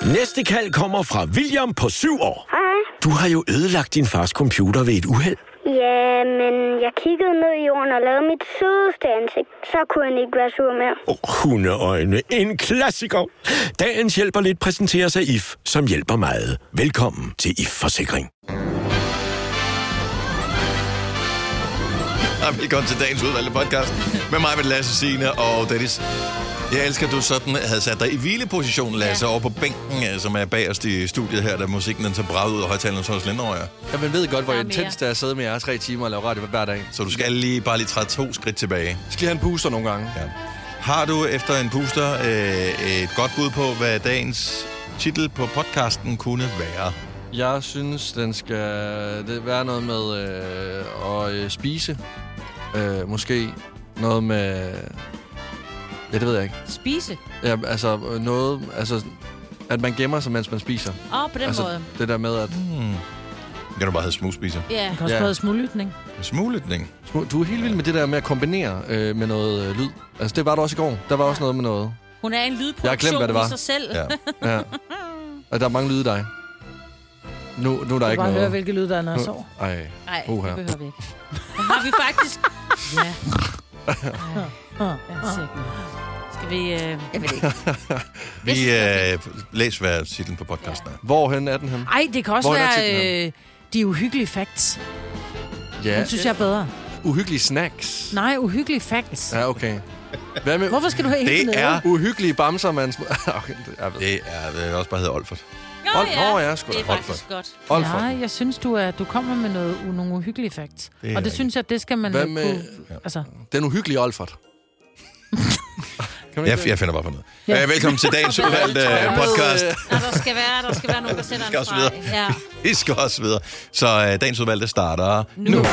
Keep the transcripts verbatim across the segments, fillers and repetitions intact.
Næste kald kommer fra William på syv år. Hej. Du har jo ødelagt din fars computer ved et uheld. Ja, men jeg kiggede ned i jorden og lavede mit sødeste ansigt. Så kunne han ikke være sur mere. Oh, hundeøjne. En klassiker. Dagens hjælper lidt præsenteres af I F, som hjælper meget. Velkommen til I F Forsikring. Velkommen til dagens udvalgte podcast med mig, med Lasse, Signe og Dennis. Jeg elsker, at du sådan havde sat dig i hvileposition, Lasse, ja. over på bænken, som er bagerst i studiet her, da musikken den så braget ud af højtalerne, så er slender over jer. Ja, men ved godt, hvor intens det er at sidde med jer tre timer og lave radio hver dag. Så du skal lige bare lige træde to skridt tilbage. Jeg skal have en puster nogle gange. Ja. Har du efter en puster øh, et godt bud på, hvad dagens titel på podcasten kunne være? Jeg synes, den skal det være noget med øh, at øh, spise. Øh, måske noget med... Ja, det ved jeg ikke. Spise? Ja, altså noget... Altså, at man gemmer sig, mens man spiser. Åh, oh, på den altså, måde. Det der med, at... Hmm. Det kan du bare hedde smugspiser. Ja. Man kan også Ja. prøve smuglytning. Smuglytning? Du er helt vild med det der med at kombinere øh, med noget øh, lyd. Altså, det var der også i går. Der var ja. også noget med noget. Hun er en Jeg har lydproduktion glemt, hvad det var. i sig selv. Ja. Ja. Og der er mange lyde i dig. Nu, nu er der Du ikke bare noget. høre, hvilke lyd der er, når jeg sover. Ej, Nej, uh, det behøver vi ikke. Der har vi faktisk... Ja. Ja. Skal vi... Øh... Jeg ved ikke. Vi øh, læs, hvad titlen på podcasten er. Hvorhen er den hen? Ej, det kan også Hvor er være titlen øh, de uhyggelige facts. Ja. Den synes jeg er bedre. Uhyggelige snacks. Nej, uhyggelige facts. Ja, okay. Hvad med Hvorfor skal du have helt Det er, uhyggelige bamser, man... okay, jeg ved. det er, det er også bare hedder Olfert. Nå, Ol- ja. Nå, ja, sgu da. Det er faktisk godt. Olfert. Nej, jeg synes, du, er, du kommer med noget, u- nogle uhyggelige facts. Det er Og det ikke. synes jeg, det skal man Hvad jo med- kunne... Altså, Den uhyggelige Olfert. Jeg, jeg finder bare på noget. Ja. Ja. Velkommen til dagens udvalgte øh, podcast. Nå, der skal være, der skal være nogen, der sætter skal en også streg. videre. Ja. Vi skal også videre. Så øh, dagens udvalgte starter nu. nu.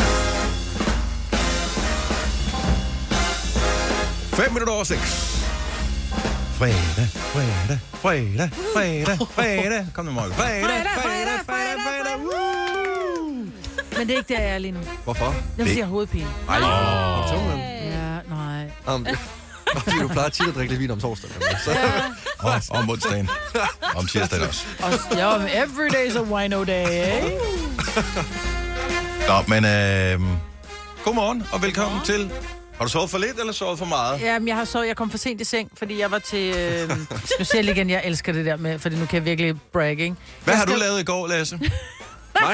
Fem minutter over seks. Fredag, fredag, fredag, fredag, fredag. Kom nu, Morgan. Fredag, fredag, fredag, fredag. Woo! men det er ikke der, jeg er lige nu. Hvorfor? Jeg siger hovedpine. Ej, om tungen. Ja, nej. Om, fordi du plejer tit at drikke lidt vin om torsdagen. Så. Og om onsdagen. Om tirsdagen også. Og, ja, men every day's a wino day, eh? Nå, men øh, godmorgen og velkommen til. Har du sovet for lidt eller sovet for meget? Jamen, jeg har så jeg kom for sent i seng, fordi jeg var til... Øh, nu siger jeg lige igen, jeg elsker det der med, fordi nu kan jeg virkelig brag, ikke? Hvad Jeg har du skal- lavet i går, Lasse? Nej?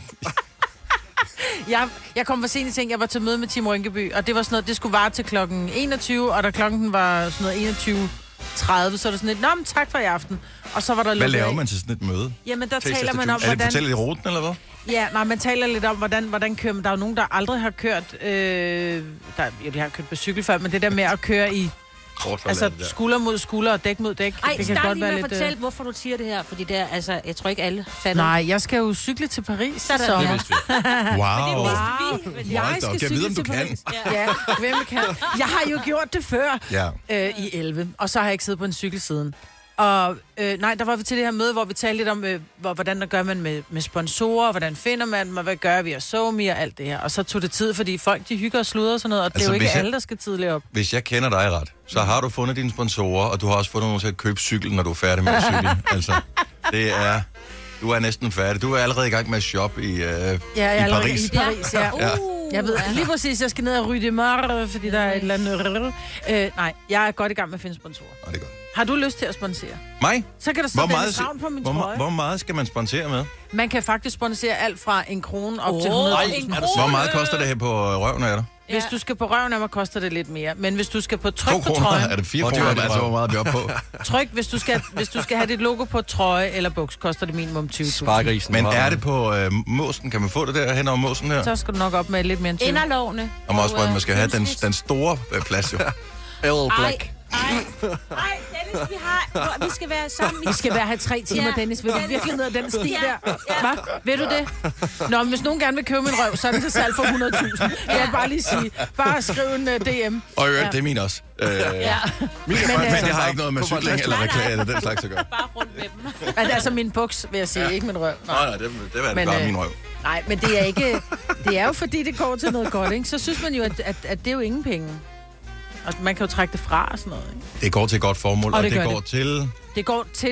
Jeg, jeg kom for sent i seng, jeg var til møde med Tim Rynkeby, og det var sådan noget, det skulle vare til klokken enogtyve, og da klokken var sådan noget enogtyve tredive, så er det sådan lidt, nå, men tak for i aften. Og så var der Hvad lukket laver af. man til sådan et møde? Jamen, der Til taler man om, Er det hvordan... fortælle i ruten, eller hvad? Ja, nej, man taler lidt om, hvordan, hvordan kører man. Der er jo nogen, der aldrig har kørt... Øh, der, ja, de har kørt på cykel før, men det der med at køre i... Altså skulder mod skulder og dæk mod dæk. Ej, det start lige med at lidt, fortælle, øh... hvorfor du siger det her, fordi det er, altså, jeg tror ikke alle fatter. Nej, jeg skal jo cykle til Paris Sådan, i sommer. ja. Wow. Det Wow. vidste vi. Men Jeg Hold da skal op, jeg cykle ved, om du til kan. Paris. Ja, hvem kan? Jeg har jo gjort det før Ja. øh, i elleve, og så har jeg ikke siddet på en cykel siden. Og øh, nej, der var vi til det her møde, hvor vi talte lidt om, øh, hvor, hvordan der gør man med, med sponsorer, hvordan finder man dem, og hvad gør vi, og SoMe og alt det her. Og så tog det tid, fordi folk de hygger og sluder og sådan noget, og altså, det er jo ikke jeg... alle, der skal tidligere op. Hvis jeg kender dig ret, så har du fundet dine sponsorer, og du har også fundet nogen til at købe cykel, når du er færdig med at cykle. Altså, det er... Du er næsten færdig. Du er allerede i gang med at shoppe i, øh, Ja, jeg i er allerede Paris. i Paris, ja. Ja. Uh, Jeg ved lige præcis, jeg skal ned og Rue de Mar, fordi der er et eller andet... Øh, nej, jeg er godt i gang med at finde sponsorer. Og det er godt. Har du lyst til at sponsere? Mig? Så kan der stå Hvor meget, Dennis Ravn på min hvor, trøje. hvor meget skal man sponsere med? Man kan faktisk sponsere alt fra en krone op Åh, til hundrede en tusind. krone. Hvor meget koster det her på røven af dig? Hvis du skal på røven af mig, koster det lidt mere. Men hvis du skal på To tryk på kroner? trøjen... Er det fire Hvor dyrt kroner? er det Altså, røv? hvor meget er vi oppe på? Tryk, hvis du, skal, hvis du skal have dit logo på trøje eller buks, koster det minimum tyve tusind. Sparegrisen. Men er det på øh, måsen? Kan man få det der hen over måsen her? Så skal du nok op med lidt mere end tyve. Inderlovene. Og man også Og, bare, man skal have den, kønsnit. den store øh, plads, jo. L Ej, Black. ej, ej, Dennis, vi har... Vi skal være sammen. Vi skal være have tre timer, Ja. Dennis. Vil du virkelig ned ad den sti Ja. der? Ja. Hvad? Ved du det? Nå, men hvis nogen gerne vil købe min røv, så er den til salg for hundrede tusind. Jeg vil bare lige sige. Bare skriv en uh, D M. Og i øvrigt, Ja. det er min også. Øh, Ja. men, Men, men øh, det har ikke noget med cykling eller reklame eller den slags at gøre. Bare rundt med dem. Altså, altså min buks, vil jeg sige, ja. Ikke min røv. Nej, nej, det, det var det Men, bare øh, min røv. Nej, men det er ikke... Det er jo fordi, det går til noget godt, ikke? Så synes man jo, at, at, at det er jo ingen penge. Og man kan jo trække det fra og sådan noget, ikke? Det går til et godt formål, og, Og og det, det det gør går det. til... Det går til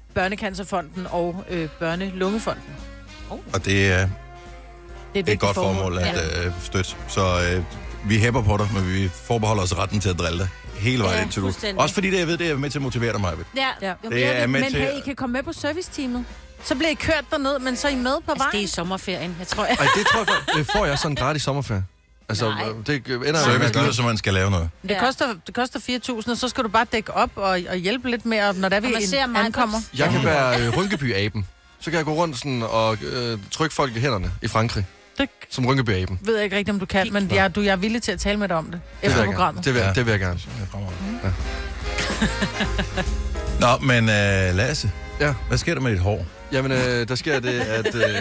Børnecancerfonden og øh, Børnelungefonden. Oh. Og det er, det er, det er et godt formål at ja. øh, støtte. Så øh, vi hæpper på dig, men vi forbeholder os retten til at drille dig hele vejen ja, ind til du. Også fordi det, jeg ved, det er med til at motivere dig, Majbet. Ja, ja. Det er med men til... hey, I kan komme med på serviceteamet. Så bliver I kørt derned, men så er I med på altså, vejen. det er i sommerferien, jeg tror. Jeg. Ej, det tror jeg, det får jeg sådan gratis sommerferie. Altså, Nej. det ender service lyder, som man skal lave noget. Det koster, det koster fire tusind, og så skal du bare dække op og, og hjælpe lidt mere, når der vi ankommer. Jeg kan være øh, Rynkeby-aben. Så kan jeg gå rundt sådan og øh, trykke folk i hænderne i Frankrig. Det som Rynkeby-aben. Ved jeg ikke rigtigt, om du kan, men jeg, du, jeg er villig til at tale med dig om det, det efter programmet. Det vil, ja. det vil jeg gerne. Mm. Ja. Nå, men uh, Lasse, ja. hvad sker der med dit hår? Jamen, øh, der sker det, at... Øh...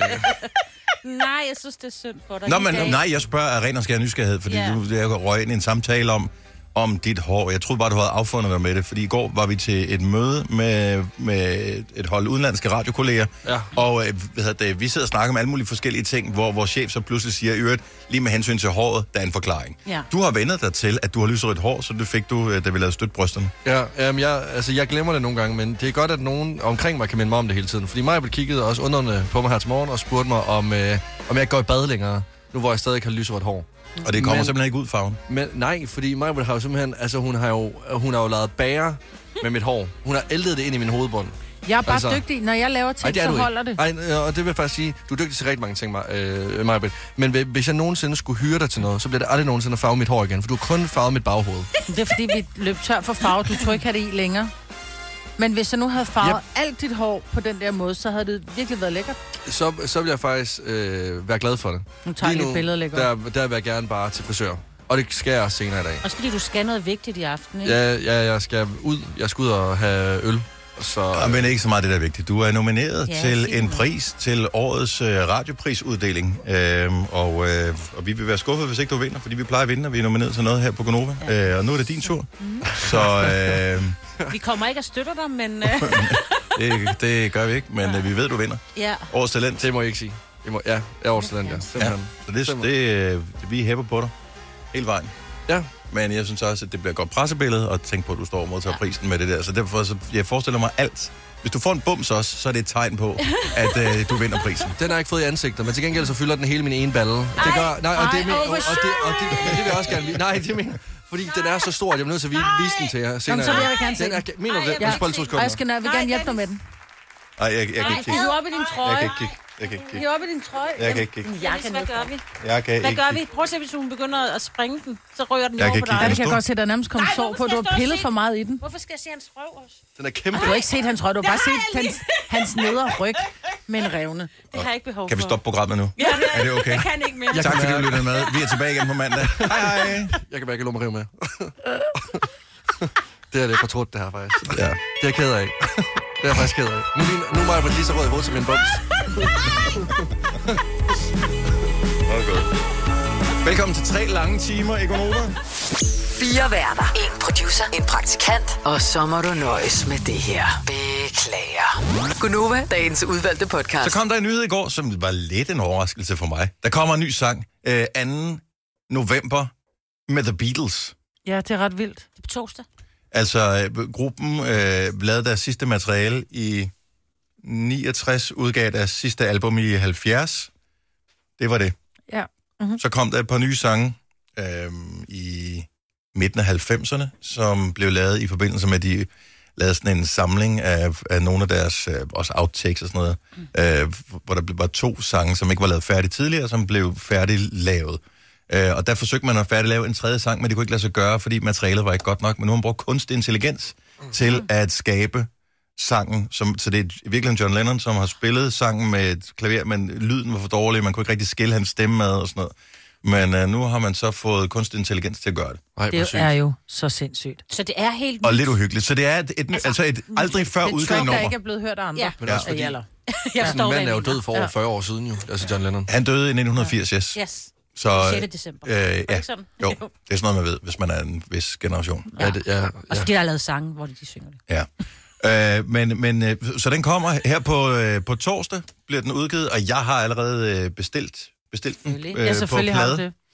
Nej, jeg synes, det er synd for dig. Nå, men nej, jeg spørger af ren og skær nysgerrighed, fordi yeah. du jeg røg ind i en samtale om, om dit hår. Jeg troede bare, du havde affundet dig med det, fordi i går var vi til et møde med, med et hold udenlandske radiokolleger, ja. og hvad det, vi sidder og snakker om alle mulige forskellige ting, hvor vores chef så pludselig siger, i øvrigt, lige med hensyn til håret, der er en forklaring. Ja. Du har vendt dig til, at du har lyserødt hår, så det fik du, da vi lavede støtte brysterne. Ja, um, jeg, altså, jeg glemmer det nogle gange, men det er godt, at nogen omkring mig kan minde mig om det hele tiden. Fordi mig kiggede også undrende på mig her til morgen og spurgte mig, om, øh, om jeg ikke går i bad længere, nu hvor jeg stadig har lyserødt hår. Og det kommer men, simpelthen ikke ud farven? Men, nej, fordi Majbert har jo simpelthen, altså hun har jo, hun har jo lavet bager med mit hår. Hun har ældet det ind i min hovedbund. Jeg er bare altså, dygtig. Når jeg laver ting, ej, så holder ikke. det. Nej, og det vil jeg faktisk sige, du er dygtig til rigtig mange ting, øh, Majbert. Men hvis jeg nogensinde skulle hyre dig til noget, så bliver det aldrig nogensinde at farve mit hår igen, for du har kun farvet mit baghoved. Det er fordi, vi løb tør for farve. Du tror ikke have det i længere. Men hvis jeg nu havde farvet yep. alt dit hår på den der måde, så havde det virkelig været lækkert. Så, så vil jeg faktisk øh, være glad for det. Nu tager jeg et billede lækkert. Der, der vil jeg gerne bare til frisør. Og det skal jeg også senere i dag. Også fordi du skal noget vigtigt i aften, ikke? Ja, ja, jeg skal ud. Jeg skal ud og have øl. Så, ja, men ikke så meget det der er vigtigt. Du er nomineret ja, til en pris til årets uh, radioprisuddeling. Øhm, og, øh, og vi vil være skuffet, hvis ikke du vinder, fordi vi plejer at vinde, og vi er nomineret til noget her på Gonova. Ja. Øh, og nu er det din tur. Mm. Så... Øh, vi kommer ikke at støtte dig, men... Øh. det, det gør vi ikke, men ja. vi ved, du vinder. Ja. Årets talent. Det må jeg ikke sige. Jeg må, ja, jeg er årets talent, ja. ja. Så det, det, det, vi hæpper på dig hele vejen. Ja. Men jeg synes også, at det bliver et godt pressebillede, og tænk på, at du står og modtager ja. prisen med det der. Så derfor, så jeg forestiller mig alt. Hvis du får en bums også, så er det et tegn på, at øh, du vinder prisen. Den har jeg ikke fået i ansigtet, men til gengæld så fylder den hele min ene balle. Det gør, nej, og det, ej, og, og, det, og det, det vil jeg også gerne. Nej, det mener fordi den er så stor, at jeg er nødt til at vise den til jer senere. Jamen, så vil jeg gerne se den. Er, mener du det? Ja. Og jeg skal jeg vil gerne hjælpe dig med den. Nej, jeg, jeg kan ikke kigge. Hiv op i din trøje. Jeg kan ikke kigge. Jeg kan ikke kigge. Hiv op i din trøje. Jeg kan ikke kigge. Jeg kan hvad gør vi? Jeg kan hvad ikke gør vi? Prøv at se, hvis hun begynder at springe den. Så rører den jeg over på dig. Ja, det kan jeg godt se, der nærmest kommer sår på. Du har pillet for meget i den. Hvorfor skal jeg se hans røv også? Den er kæmpe. Du har ikke set hans røv, du har bare set hans, hans nedre ryg med en revne. Det har jeg ikke behov for. Kan vi stoppe programmet nu? Ja, det er det okay? Jeg kan ikke mere. Tak fordi du lyttede med. Vi er tilbage igen på mandag. Hej hej. Jeg kan bare ikke lade mig rive med. Det er det fortrudt, det her faktisk. Ja. Det er jeg ked af. Det er jeg faktisk ked af. Nu, nu må jeg få lige så rød i hovedet som en bums. Okay. Velkommen til tre lange timer i Gonova. Fire værter. En producer. En praktikant. Og så må du nøjes med det her. Beklager. Gonova, dagens udvalgte podcast. Så kom der en nyhed i går, som var lidt en overraskelse for mig. Der kommer en ny sang øh, anden november med The Beatles. Ja, det er ret vildt. Det er på torsdag. Altså, gruppen øh, lavede deres sidste materiale i niogtres, udgav deres sidste album i halvfjerds. Det var det. Ja. Mm-hmm. Så kom der et par nye sange øh, i midten af halvfemserne, som blev lavet i forbindelse med, at de lavede sådan en samling af, af nogle af deres, øh, også outtakes og sådan noget, mm. øh, hvor der var to sange, som ikke var lavet færdigt tidligere, som blev færdigt lavet. Uh, og der forsøgte man at færdiglave en tredje sang, men det kunne ikke lade sig gøre, fordi materialet var ikke godt nok. Men nu har man brugt kunstig intelligens mm. til at skabe sangen. Som, så det er virkelig John Lennon, som har spillet sangen med et klaver, men lyden var for dårlig, man kunne ikke rigtig skille hans stemme med og sådan noget. Men uh, nu har man så fået kunstig intelligens til at gøre det. Ej, det er jo så sindssygt. Så det er helt... Og lidt uhyggeligt. Så det er et, et, altså, altså et aldrig før udgivet nummer. Det er ikke er blevet hørt af andre. Ja. Men også fordi... Ja. Jeg ja. Manden er jo død for over fyrre år siden jo, altså John Lennon. Han døde i nitten firs, yes. Yes. Så, sjette december. Øh, ja, jo, det er sådan noget, man ved, hvis man er en vis generation. Ja, ja, det, ja, ja. Og så de der har lavet sange, hvor de, de synger det. Ja. Øh, men, men, øh, så den kommer her på, øh, på torsdag, bliver den udgivet, og jeg har allerede øh, bestilt, bestilt den øh, ja, på plade.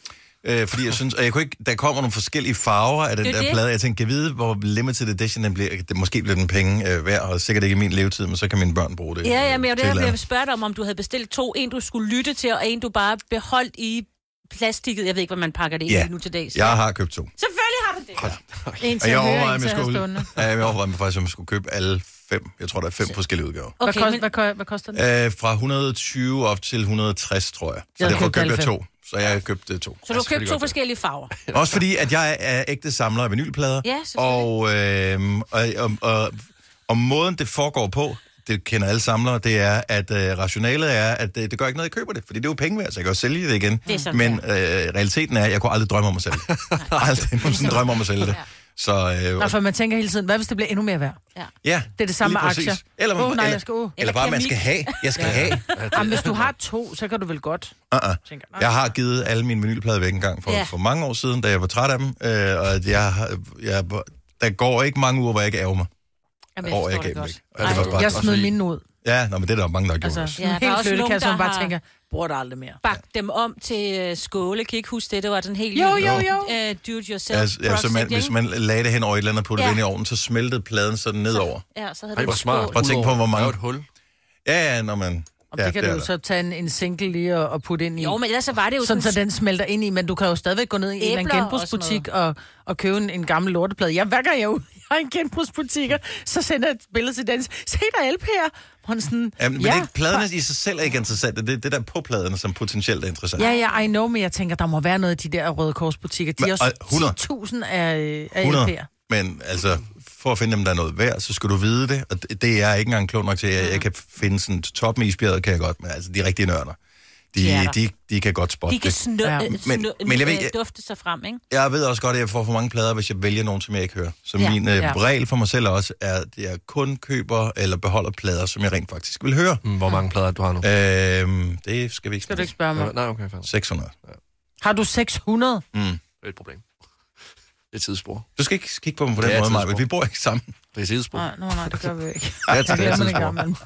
Øh, fordi jeg synes, og jeg kunne ikke, der kommer nogle forskellige farver af den Det er der det. plade. Jeg tænkte, kan jeg vide, hvor limited edition den bliver? Det, måske bliver den penge øh, værd, og sikkert ikke i min levetid, men så kan mine børn bruge det. Ja, ja, men jeg, øh, det, til et eller jeg andet. vil spørge dig om, om du havde bestilt to. En, du skulle lytte til, og en, du bare beholdt i plastikket. Jeg ved ikke, hvad man pakker det Ja. i nu til dags. Jeg har købt to. Selvfølgelig har du det. En Og til jeg at høre, overvejede, en om jeg til at have skulle, stående. ja, jeg overvejede faktisk, om jeg skulle købe alle fem. Jeg tror, der er fem forskellige udgaver. Hvad, Okay, kost, men, hvad, ko- hvad koster det? Øh, fra et hundrede og tyve op til et hundrede og tres, tror jeg. Så Jeg havde derfor købt købte alle jeg fem. to. Så jeg har købt uh, to. så du har købt to forskellige farver. Også fordi, at jeg er ægte samler af vinylplader. Ja, selvfølgelig. og, øh, og, og, og, og måden, det foregår på, det kender alle samlere, det er, at øh, rationalet er, at det, det gør ikke noget, jeg køber det. Fordi det er jo penge værd, så jeg kan jo sælge det igen. Det er sådan, Men øh, realiteten er, at jeg kunne aldrig drømme om at sælge det. aldrig nogensinde drømme om at sælge det. Så, øh, Nå, for man tænker hele tiden, hvad hvis det bliver endnu mere værd? ja, Det er det samme lige med præcis. aktier. Eller, Åh, nej, eller, jeg skal- åh. eller bare, man skal have. Jeg skal have. Jamen, hvis du har to, så kan du vel godt. Uh-uh. Tænker, Jeg har givet alle mine vinylplader væk en gang for, Ja. for mange år siden, da jeg var træt af dem. Øh, og at jeg, har- jeg, der går ikke mange uger, hvor jeg ikke ærger mig Jamen, over, jeg forstår gav det dem godt. væk. Og det var bare, Jeg også smed fordi- mine ud. ja, nå, men det er der jo mange, der har gjort. Altså, Altså, Ja, ja, der er helt også flyttekasse, nogen, hvor man der bare har- tænker, bruger det aldrig mere. Bagt dem om til øh, skåle. Kan I ikke huske det? Det var den helt Jo, jo, jo. Uh, do-it-yourself ja, ja, så man, hvis man lagde det hen over et eller andet og puttede Ja. det ind i ovnen, så smeltede pladen sådan nedover. Ja, så havde Ej, du hvor en smart. skål. Prøv at tænke på, hvor mange- Der er jo et hul. Ja, ja, når man... Og ja, det kan er du jo der. så tage en, en single lige og, og putte ind i. Jo, men ellers så var det jo Sådan, sådan... så den smelter ind i, men du kan jo stadigvæk gå ned i en eller anden Æbler og genbrugsbutik og, og købe en, en gammel lorteplade. Jeg værker jeg ud, jeg har en genbrugsbutik, så sender jeg et billede til den. Se, der er L P'er. Hun sådan, Ja, men det er ikke, pladerne i sig selv er ikke interessant. Det er det der på pladerne, som potentielt er interessant. Ja, ja, I know, men jeg tænker, der må være noget i de der Røde Korsbutikker. De Men, har og også hundrede. ti tusind af, af L hundrede. P'er. Men altså, for at finde dem, der er noget værd, så skal du vide det. Og det, det er jeg ikke engang klog nok til. Jeg, jeg kan finde sådan toppen i isbjerget, kan jeg godt. Men altså, de rigtige nørder, De er de, der. de, de kan godt spotte De kan det. snø, Ja. ja. Men- men, men jeg ved- øh, dufte sig frem, ikke? Jeg ved også godt, at jeg får for mange plader, hvis jeg vælger nogen, som jeg ikke hører. Så Ja. min øh, Ja. regel for mig selv også er, at jeg kun køber eller beholder plader, som jeg rent faktisk vil høre. Mm, Hvor mange plader du har nu? Øhm, det skal vi ikke Skal du spørge. ikke spørge mig? Ja, nej, okay, fair. seks hundrede. Har du seks hundrede? Mm. Det er et problem. Det er tidsspor. Du skal ikke kigge på dem på den Det er måde, tidspunkt. Maja. Vi bor ikke sammen. Det er tidsspor. Nej, no, nej, det gør vi ikke. Ja, Jeg det er glemmer det tidspunkt. engang, men...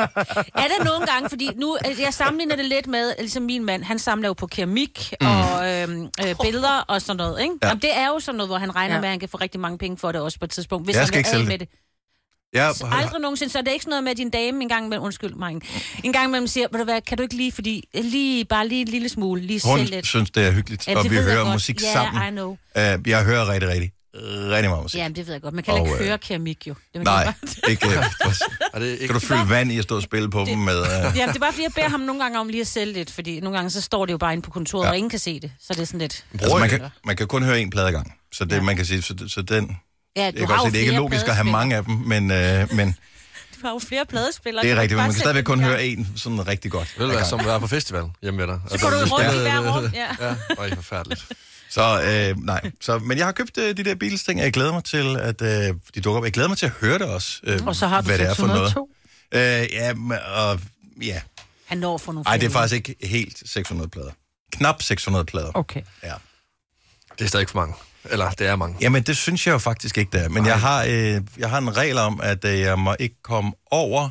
Er der nogle gange, fordi nu, altså, jeg sammenligner det lidt med, ligesom min mand, han samler jo på keramik mm. og øhm, øh, billeder og sådan noget, ikke? Ja. Jamen, det er jo sådan noget, hvor han regner Ja. ja. med, at han kan få rigtig mange penge for det også på et tidspunkt. Hvis Jeg han skal vil ikke af sælge med det. det. Jeg, Så aldrig nogensinde, så er det ikke sådan noget med, at din dame en gang med, undskyld mig, en gang imellem siger, ved du hvad, kan du ikke lige, fordi lige, bare lige en lille smule, lige hun sælge lidt. synes, det er hyggeligt, Ja, og det vi ved jeg hører godt. musik Ja, sammen. I know. Uh, jeg hører rigtig, rigtig, rigtig meget musik. Ja, det ved jeg godt. Man kan Og, ikke øh, høre keramik, jo. Det man Nej, kan bare- ikke. Uh, Er det ikke... kan du fylde vand i at stå og spille på dem med... Uh, Ja, det er bare fordi, jeg beder ham nogle gange om lige at sælge lidt, fordi nogle gange så står det jo bare inde på kontoret, Ja. ja. og ingen kan se det. Så det er sådan lidt... altså, man, kan, man kan kun høre en plade ad gang. Så det, Ja. man kan sige, så, så den... Ja, Jeg du kan har godt jo se, det er ikke flere logisk at have pladespillere. mange af dem, men, øh, men Du har jo flere pladespillere. det er Kan du rigtigt. ikke Man bare kan sætte stadigvæk dem kun i gang? høre en sådan rigtig godt. Ved du ad hvad, gang. som er på festival hjemme med dig? Så går du rundt i hver rum, ja. Ja, øj, forfærdeligt. Så øh, nej, så, men jeg har købt øh, de der Beatles-ting, og jeg glæder mig til, at øh, de dukker op. Jeg glæder mig til at høre det også, øh, Og så har du hvad det er seks for hundrede noget. og to. Øh, ja, men, og, ja. Han når for nogle Ej, det er flere. faktisk ikke helt seks hundrede plader. Knap seks hundrede plader. Okay. Ja. Det er stadig for mange. Eller, det er mange. Jamen, det synes jeg jo faktisk ikke, det er. Men jeg har, øh, jeg har en regel om, at øh, jeg må ikke komme over...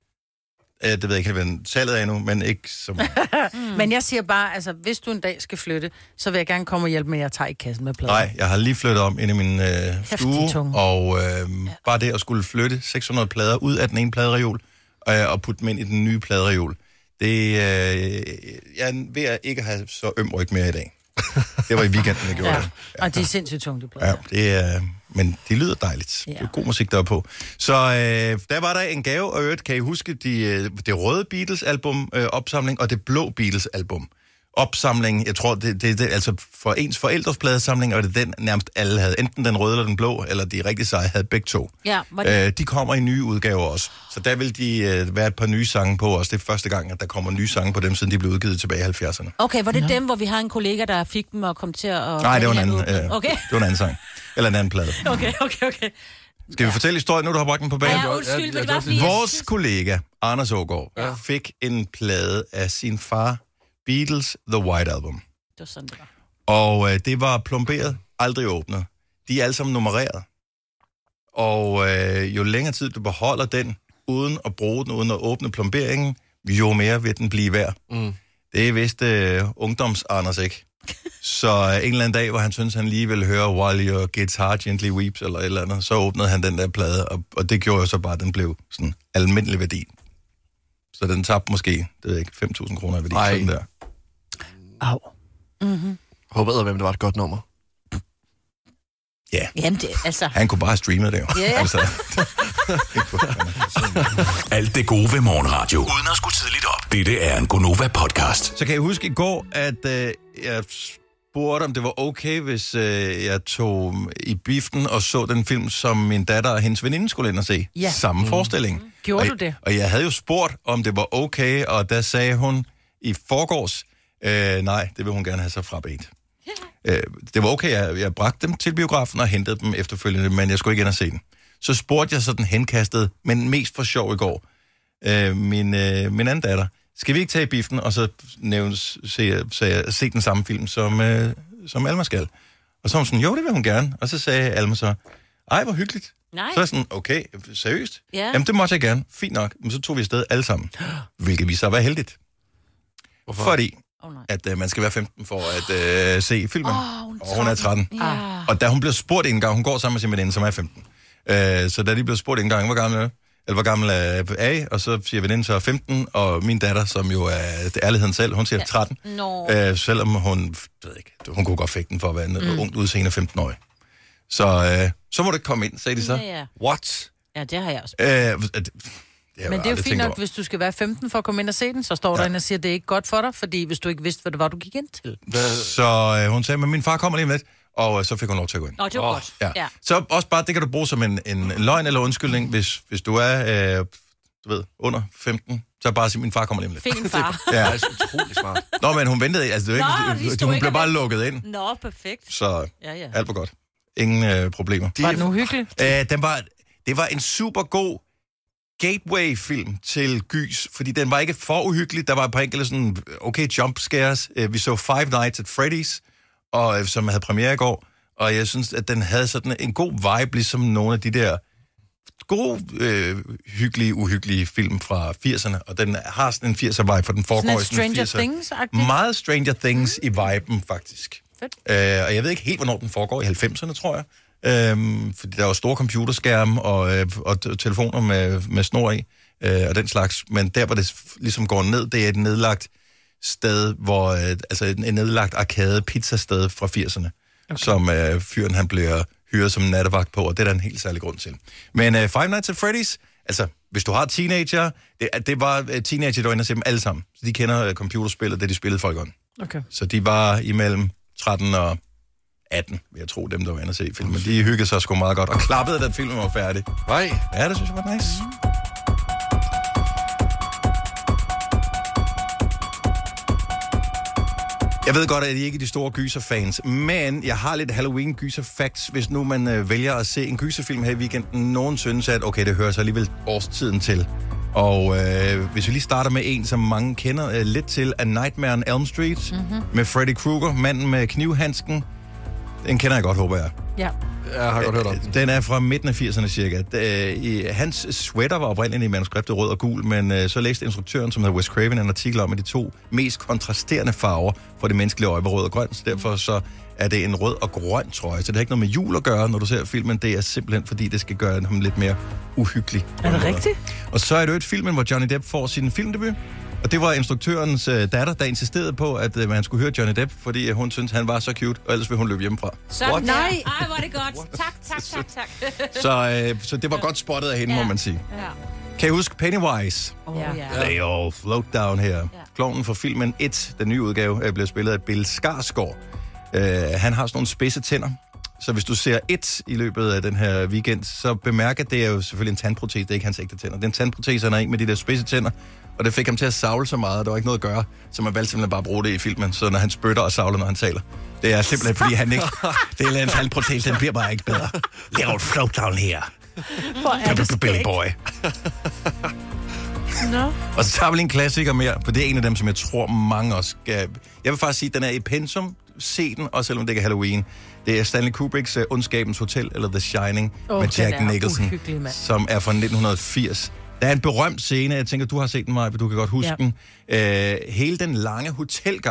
Øh, det ved jeg ikke, hvad tallet er endnu, men ikke så meget. Mm. Men jeg siger bare, altså, hvis du en dag skal flytte, så vil jeg gerne komme og hjælpe med, at jeg tager i kassen med plader. Nej, jeg har lige flyttet om ind i min øh, stue, tunge. og øh, ja. bare det at skulle flytte seks hundrede plader ud af den ene pladereol, øh, og putte dem ind i den nye pladereol, det øh, jeg er ved at ikke have så øm ryg mere i dag. Det var i weekenden, jeg gjorde Ja. det. Og de er sindssygt tunge, de plader. Ja, det er, men de lyder dejligt. Ja. Det er god musik, der er på. Så øh, der var der en gave, og øvrigt kan I huske de, øh, det røde Beatles-album øh, opsamling, og det blå Beatles-album opsamling. Jeg tror, det, det, det altså for ens forældres pladesamling, og det er den nærmest alle havde. Enten den røde eller den blå, eller de rigtig seje havde begge to. Ja, var det... Øh, de kommer i nye udgaver også. Så der vil de øh, være et par nye sange på også. Det er første gang, at der kommer nye sange på dem, siden de blev udgivet tilbage i halvfjerdserne. Okay, var det dem, hvor vi har en kollega, der fik dem og kom til at... Nej, det var en at anden, åbne? øh, Okay, det var en anden sang. Eller en anden plade. okay, okay, okay. Skal vi fortælle historien nu, du har bragt den på banen? Ja, undskyld, Ja, men ja, det var det fordi... jeg Vores synes- kollega, Anders Aagaard, ja. fik en plade af sin far, Beatles The White Album. Det var sådan, det var. Og øh, det var plomberet, aldrig åbnet. De er alle sammen nummereret. Og øh, jo længere tid du beholder den, uden at bruge den, uden at åbne plomberingen, jo mere vil den blive værd. Mm. Det er vist øh, ungdoms-Anders ikke. Så uh, en eller anden dag, hvor han synes han lige ville høre While Your Guitar Gently Weeps, eller et eller andet, så åbnede han den der plade, og, og det gjorde så bare, at den blev sådan almindelig værdi. Så den tabte måske, det ved jeg ikke, fem tusind kroner i værdi. Ej. Sådan der. Au. Mm-hmm. Håber hvem det var et godt nummer. Ja. Jamen, det, altså... Han kunne bare have streamet det jo. Ja, ja. Altså, Alt det gode ved morgenradio, uden at skulle tidligt op. Dette er en Gonova-podcast. så kan jeg huske i går, at øh, jeg spurgte, om det var okay, hvis øh, jeg tog i biffen og så den film, som min datter og hendes veninde skulle ind og se. Ja. Samme forestilling. Gjorde og, du det? Og jeg havde jo spurgt, om det var okay, og der sagde hun i forgårs, øh, nej, det vil hun gerne have sig frabedt. Øh, det var okay, jeg, jeg bragte dem til biografen og hentede dem efterfølgende, men jeg skulle ikke ind og se den. Så spurgte jeg sådan henkastet, men mest for sjov i går, øh, min, øh, min anden datter, skal vi ikke tage i biffen, og så nævnes, se, se, se den samme film, som, øh, som Alma skal? Og så var hun sådan, jo, det vil hun gerne. Og så sagde Alma så, ej, hvor hyggeligt. Nej. Så er jeg sådan, okay, seriøst? Ja. Jamen, det måtte jeg gerne. Fint nok. Men så tog vi afsted alle sammen. Hvilket vi så var heldigt. Hvorfor? Fordi, Oh, nej. at øh, man skal være femten for at øh, se filmen. Åh, hun er og hun er tretten. Ja. Og da hun blev spurgt en gang, hun går sammen med sin veninde, som er femten. Øh, så da de blev spurgt en gang, hvor gammel er eller hvor gammel er A, og så siger veninden så femten, og min datter, som jo er ærligheden selv, hun siger tretten. Nå. Øh, selvom hun, ved ikke, hun kunne godt fægte den for at være en mm. ungt udseende femten-årig. Så, øh, så må det komme ind, sagde de så. Ja, ja. What? Ja, det har jeg også. Øh, det, det Men det er jo fint nok, hvis du skal være femten for at komme ind og se den, så står der ja. ind og siger, at det er ikke godt for dig, fordi hvis du ikke vidste, hvad det var, du gik ind til. Så øh, hun sagde, men min far kommer lige om lidt, og øh, så fik hun lov til at gå ind. Nå, det var oh. godt. Ja. Ja. Så også bare, det kan du bruge som en, en løgn eller undskyldning, hvis, hvis du er, øh, du ved, under femten, så bare sige, min far kommer lige om lidt. Find en far. Ja. Det er utrolig smart. Nå, men hun ventede, altså det var Nå, ikke, de stod hun ikke blev og bare ventede. lukket ind, Nå, perfekt. så Ja, ja. alt var godt. Ingen øh, problemer. Var den uhyggelig? Øh, den var, det var en super god gateway-film til gys, fordi den var ikke for uhyggelig. Der var et par enkelte sådan, okay, jump scares. Vi så Five Nights at Freddy's, og, som havde premiere i går, og jeg synes, at den havde sådan en god vibe, ligesom nogle af de der gode, øh, hyggelige, uhyggelige film fra firserne, og den har sådan en firser-vibe, for den foregår i sådan Stranger firser. Things-agtigt? Meget Stranger Things i viben, faktisk. Fedt. Øh, og jeg ved ikke helt, hvornår den foregår, i halvfemserne, tror jeg. Øhm, fordi der var store computerskærme og, øh, og telefoner med, med snor i, øh, og den slags. Men der, hvor det ligesom går ned, det er et nedlagt sted, hvor, øh, altså et, et nedlagt arcade pizzasted fra firserne, okay. som øh, fyren han bliver hyret som nattevagt på, og det er der en helt særlig grund til. Men øh, Five Nights at Freddy's, altså hvis du har teenager, det, det var øh, teenager, der var inde og se dem alle sammen. Så de kender øh, computerspillet, det de spillede folk on. Okay. Så de var imellem tretten og atten, vil jeg tro, dem, der var inde og se filmen. De hyggede sig sgu meget godt, og klappede, da filmen var færdig. Nej. Ja, det synes jeg var nice. Jeg ved godt, at I ikke er de store gyserfans, men jeg har lidt Halloween-gyser-facts, hvis nu man øh, vælger at se en gyserfilm her i weekenden. Nogen synes, at okay, det hører sig alligevel årstiden til. Og øh, hvis vi lige starter med en, som mange kender øh, lidt til, A Nightmare on Elm Street, mm-hmm. med Freddy Krueger, manden med knivhandsken. Den kender jeg godt, håber jeg. Ja. Jeg har godt hørt om den. Den er fra midten af firserne cirka. Hans sweater var oprindeligt i manuskriptet rød og gul, men så læste instruktøren, som hedder Wes Craven, en artikel om, at de to mest kontrasterende farver for det menneskelige øje var rød og grøn. Så derfor så er det en rød og grøn trøje. Så det har ikke noget med jul at gøre, når du ser filmen. Det er simpelthen, fordi det skal gøre ham lidt mere uhyggelig. Er det rigtigt? Og så er det jo et filmen, hvor Johnny Depp får sin filmdebut. Og det var instruktørens øh, datter, der insisterede på, at øh, man skulle høre Johnny Depp, fordi hun syntes, han var så cute, og ellers ville hun løbe hjemmefra. Så What? nej. Ej, hvor er det godt. What? Tak, tak, tak, tak. Så, øh, så det var godt spottet af hende, Ja. må man sige. Ja. Kan I huske Pennywise? Oh, ja. Ja. They all float down her. Ja. Klovnen fra filmen et, den nye udgave, øh, blev spillet af Bill Skarsgård. Uh, han har sådan nogle spidse tænder. Så hvis du ser et i løbet af den her weekend, så bemærk, at det er jo selvfølgelig en tandprotese, det er ikke hans ægte tænder. Det er en tandprotese, han har en med de der spidse tænder, og det fik ham til at savle så meget, og der var ikke noget at gøre, så man valgte simpelthen bare at bruge det i filmen, så når han spytter og savler, når han taler. Det er simpelthen, fordi han ikke... Det er en tandprotese, den bliver bare ikke bedre. They all float down here. Hvor er det skægt. Billy boy. No. Og så tager vi lige en klassiker mere, for det er en af dem, som jeg tror mange også skal... Jeg vil faktisk sige, at den er i pensum. Se den, også selvom det ikke er Halloween. Det er Stanley Kubricks uh, Ondskabens Hotel, eller The Shining, oh, med Jack Nicholson, uhyggelig, som er fra nitten firs. Der er en berømt scene, jeg tænker, du har set den, Maja, du kan godt huske ja. den. Uh, hele den lange hotelgang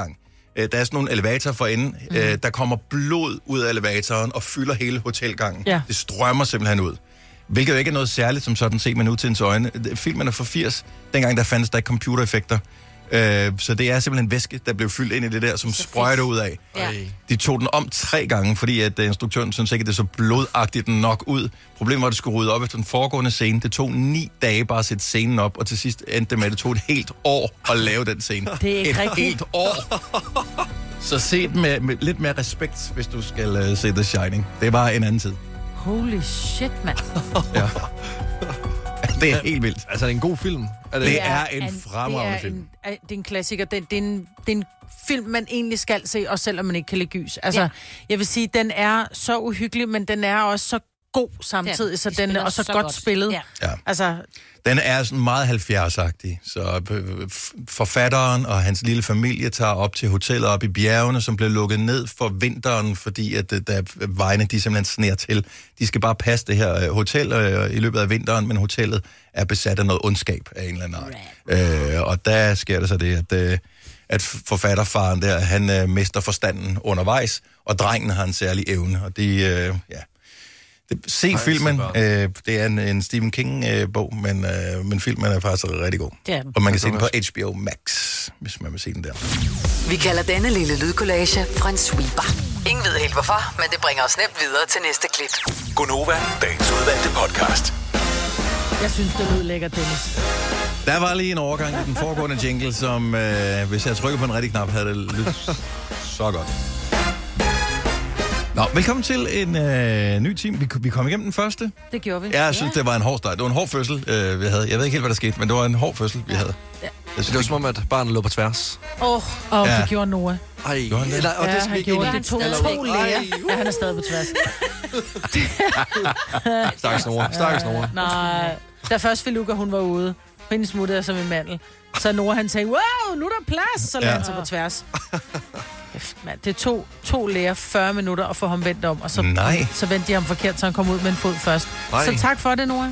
Øh, der er sådan nogle elevatorer for enden. Mm. Øh, der kommer blod ud af elevatoren og fylder hele hotelgangen. Ja. Det strømmer simpelthen ud. Hvilket jo ikke er noget særligt, som sådan set med nutidens øjne. Filmen er fra firs. Dengang der fandtes der ikke computereffekter. Øh, så det er simpelthen væske, der blev fyldt ind i det der, som sprøjter ud af. Ja. De tog den om tre gange, fordi at uh, instruktøren synes ikke, at det så blodagtigt nok ud. Problemet var, at det skulle rydde op efter den foregående scene. Det tog ni dage bare at sætte scenen op, og til sidst endte det med, at det tog et helt år at lave den scene. Det er ikke et rigtigt. helt år. Så se den med, med lidt mere respekt, hvis du skal uh, se The Shining. Det er bare en anden tid. Holy shit, mand. Ja. Det er helt vildt. Altså, det er en god film. Er det, Det er en fremragende det er film. En, det er en klassiker. Det, det, er en, det er en film, man egentlig skal se, også selvom man ikke kan lide gys. Altså, Ja. jeg vil sige, den er så uhyggelig, men den er også så god samtidig, så de den er spiller også så, så godt, godt. spillet. Ja. Ja. Altså, Den er sådan meget halvfjerdsagtig, så øh, f- forfatteren og hans lille familie tager op til hotellet op i bjergene, som bliver lukket ned for vinteren, fordi at øh, der vejene de simpelthen sner til. De skal bare passe det her øh, hotel øh, i løbet af vinteren, men hotellet er besat af noget ondskab af en eller anden art. Øh, og der sker det så det, at, øh, at forfatterfaren der, han øh, mister forstanden undervejs, og drengen har en særlig evne, og de, øh, ja... Det, se Ej, filmen. super. Øh, det er en, en Stephen King-bog, øh, men, øh, men filmen er faktisk rigtig god. Det er den. Og man kan se den på H B O Max, hvis man vil se den der. Vi kalder denne lille lydkollage en sweeper. Ingen ved helt hvorfor, men det bringer os nemt videre til næste klip. Gonova, dagens udvalgte podcast. jeg synes, det lød lækkert, Dennis. Der var lige en overgang i den foregående jingle, som øh, hvis jeg trykker på en rigtig knap, havde det lyttet så godt. Nå, velkommen til en øh, ny time. Vi, vi kom igennem den første. Det gjorde vi. Jeg synes, det var en hård start. Det var en hård fødsel, øh, vi havde. Jeg ved ikke helt, hvad der skete, men det var en hård fødsel, vi havde. Jeg synes, det var som om, at barnet lå på tværs. Åh, oh, oh, Ja. det gjorde Noah. Ej, Gjorde han det? eller, og Ja, det skal han vi ikke gjorde ind i. det. To, Eller- to læger. Ja, han er stadig på tværs. Stakkels Nora. Stakkels Nora. Nej. Da først Filuka, hun var ude, hende smuttede som en mandel. Så Noah, han sagde, wow, nu er der plads, så lagde Ja. han sig på tværs. Kæft, mand. Det tog to læger fyrre minutter at få ham vendt om, og så, Nej. så vendte de ham forkert, så han kom ud med en fod først. Nej. Så tak for det, Noah.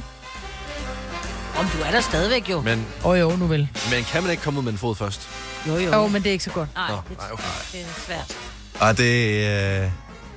Om du er der stadigvæk jo. Men, Åh oh, jo, nu vel. men kan man ikke komme ud med en fod først? Jo, jo. Jo, oh, men det er ikke så godt. Nej, Nå, det, nej, okay. det er svært. Og det, øh, Ja,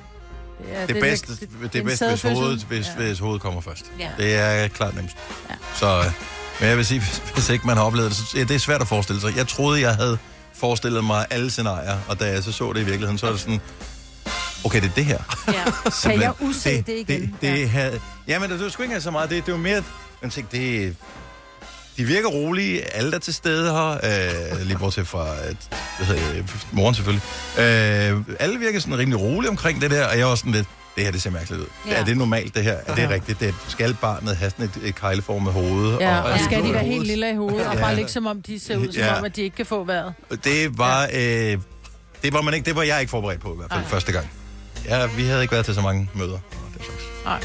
det, er bedst, det, det er en bedst, hvis sædfødsel. hovedet, hvis, Ja. hvis hovedet kommer først. Ja. Det er klart nemmest. Ja. Så, øh, men jeg vil sige, hvis ikke man har oplevet det, så ja, det er svært at forestille sig. Jeg troede, jeg havde forestillet mig alle scenarier, og da jeg så så det i virkeligheden, så er det sådan, okay, det er det her. Ja. Kan jeg udse det, det igen? Det, det Ja. havde, jamen, det var sgu ikke så meget. Det, det var mere, man tænkte, det, de virker rolige, alle der er til stede her, øh, lige bortset fra øh, hvad hedder det, moren selvfølgelig. Øh, alle virker sådan rimelig rolige omkring det der, og jeg var sådan lidt, det her, det ser mærkeligt ud. Ja. Er det normalt, det her? Er det rigtigt? Det skal barnet have sådan et, et kejleformet hoved? Ja, og, og skal de være helt lille i hovedet, og Ja. bare ligge som om, de ser ud, som Ja. om, at de ikke kan få vejret. Det var, øh, det var man ikke, det var jeg ikke forberedt på, i hvert fald Ej. første gang. Ja, vi havde ikke været til så mange møder. og den slags. Nej.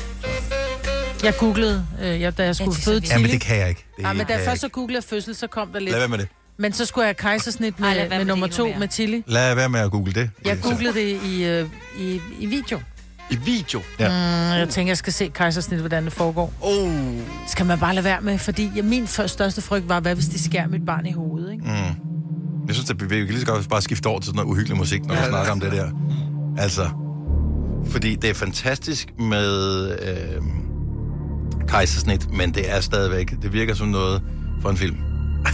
Jeg googlede, øh, jeg, da jeg skulle det er så føde vildt. Ja, men tidligt. det kan jeg ikke. Det Nej, men da kan jeg jeg først så ikke. googlede fødsel, så kom der lidt. Lad være med det. Men så skulle jeg have kejsersnit med, Ej, lad med, være med med nummer det to, endnu mere. med chili. Lad være med at google det. Jeg googlede det i, øh, i, i video. I video? Ja. Mm, jeg tænker, jeg skal se kejsersnit, hvordan det foregår. Oh. Skal man bare lade være med, fordi ja, min første, største frygt var, hvad hvis de skærer mit barn i hovedet, ikke? Mm. Jeg synes, at vi vi kan lige så godt bare skifte over til sådan noget uhyggelig musik, når vi snakker om det der. Altså, fordi det er fantastisk med øh, kejsersnit, men det er stadigvæk, det virker som noget for en film.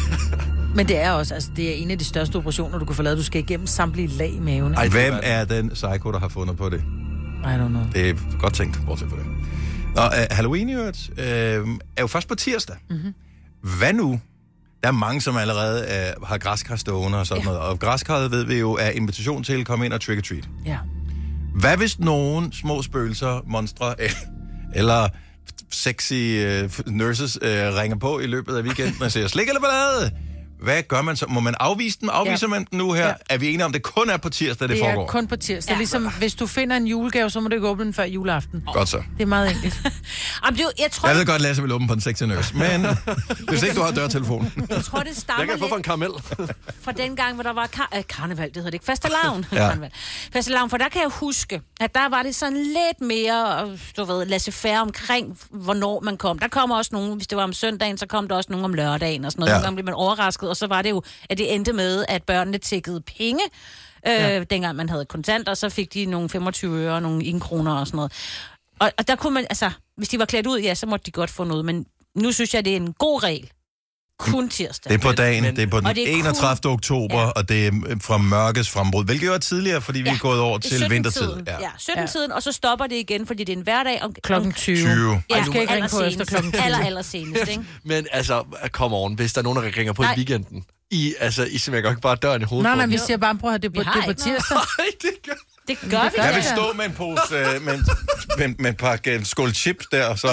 Men det er også, altså, det er en af de største operationer, du kan få lavet. Du skal igennem samtlige lag i maven. Ej, Ikke? hvem er den psycho, der har fundet på det? I don't know. Det er godt tænkt, bortset fra det. Nå, uh, Halloween i øvrigt, uh, er jo først på tirsdag. Mm-hmm. Hvad nu? Der er mange, som allerede uh, har græskar stående og sådan ja. noget. Og græskarret ved vi jo er invitation til at komme ind og trick-or-treat. Ja. Hvad hvis nogen små spøgelser, monstre eller sexy uh, nurses uh, ringer på i løbet af weekenden og siger, slik eller ballade? Hvad gør man så? Må man afvise den? Afviser ja. man den nu her? Ja. Er vi enige om, det kun er på tirsdag, det, Det foregår? er kun på tirsdag. Ja. Ligesom, hvis du finder en julegave, så må du ikke åbne den før juleaften. Godt så. Det er meget enkelt. Jamen, det er jo- jeg tror, Jeg ved godt, Lasse vil åbne på en sexy nurse, men hvis ikke du har dørtelefonen. jeg tror, det stammer Jeg kan få for en lidt karamel. fra den gang, hvor der var kar- øh, karneval, det hedder det ikke, fastelavn. Ja. Karneval. Fastelavn, for der kan jeg huske, at der var det sådan lidt mere, øh, du ved, laissez-faire omkring, hvornår man kom. Der kommer også nogen, hvis det var om søndagen, så kom der også nogen om lørdagen og sådan noget. Ja. Nogle gange blev man overrasket og så var det jo, at det endte med, at børnene tækkede penge, øh, ja. dengang man havde kontanter, og så fik de nogle femogtyve øre, nogle en kroner og sådan noget. Og, og der kunne man, altså, hvis de var klædt ud, ja, så måtte de godt få noget, men nu synes jeg, det er en god regel. Kun tirsdag. Det er på dagen, men, det er på den enogtredivte oktober, ja. Og det er fra mørkets frembrud, hvilket jo er tidligere, fordi vi ja. er gået over til vintertid. Ja, ja sytten-tiden, og så stopper det igen, fordi det er en hverdag. Om, klokken tyve. tyve. Ja, du skal ikke ringe på efter klokken tyve. Aller, aller senest, ikke? Men altså, come on, hvis der er nogen, der ringer på i weekenden, I, altså, I simpelthen ikke bare døren i hovedet. Nej, nej, vi siger bare, prøv at det er på, det er på tirsdag. Nej, det gør det gør vi. Jeg vil stå med en pose, uh, med, med, med en pakke skål chips der, og så...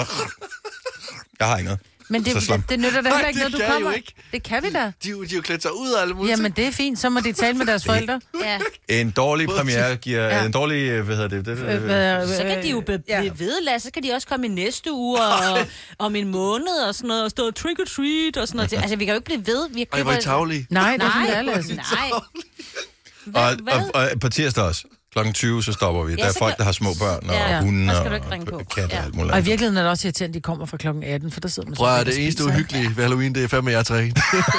Jeg har ikke noget. Men det, det, det nytter da heller ikke noget, du kommer. Ikke. Det kan vi da. De, de er jo klædt sig ud af alle mulige. Jamen, det er fint. Så må de tale med deres forældre. Ja. En dårlig premiere giver... Ja. En dårlig... Hvad hedder det? det, det, det. Så kan de jo blive ja. ved, Lasse. Så kan de også komme i næste uge og om en måned og sådan noget. Og stå trick or treat og sådan noget. Altså, vi kan jo ikke blive ved. Vi Ej, hvor er I tavlige. Nej, det er sådan, Lasse. Nej. Og, og, og på tirsdag også. klokken tyve, så stopper vi. Ja, der er folk, der har små børn og ja, hunde og, og katte og alt muligt. Og i virkeligheden er det også irriterende, at de kommer fra klokken atten, for der sidder man så... Prøv at det eneste uhyggelige ved Halloween, det er fandme jer tre. Nej,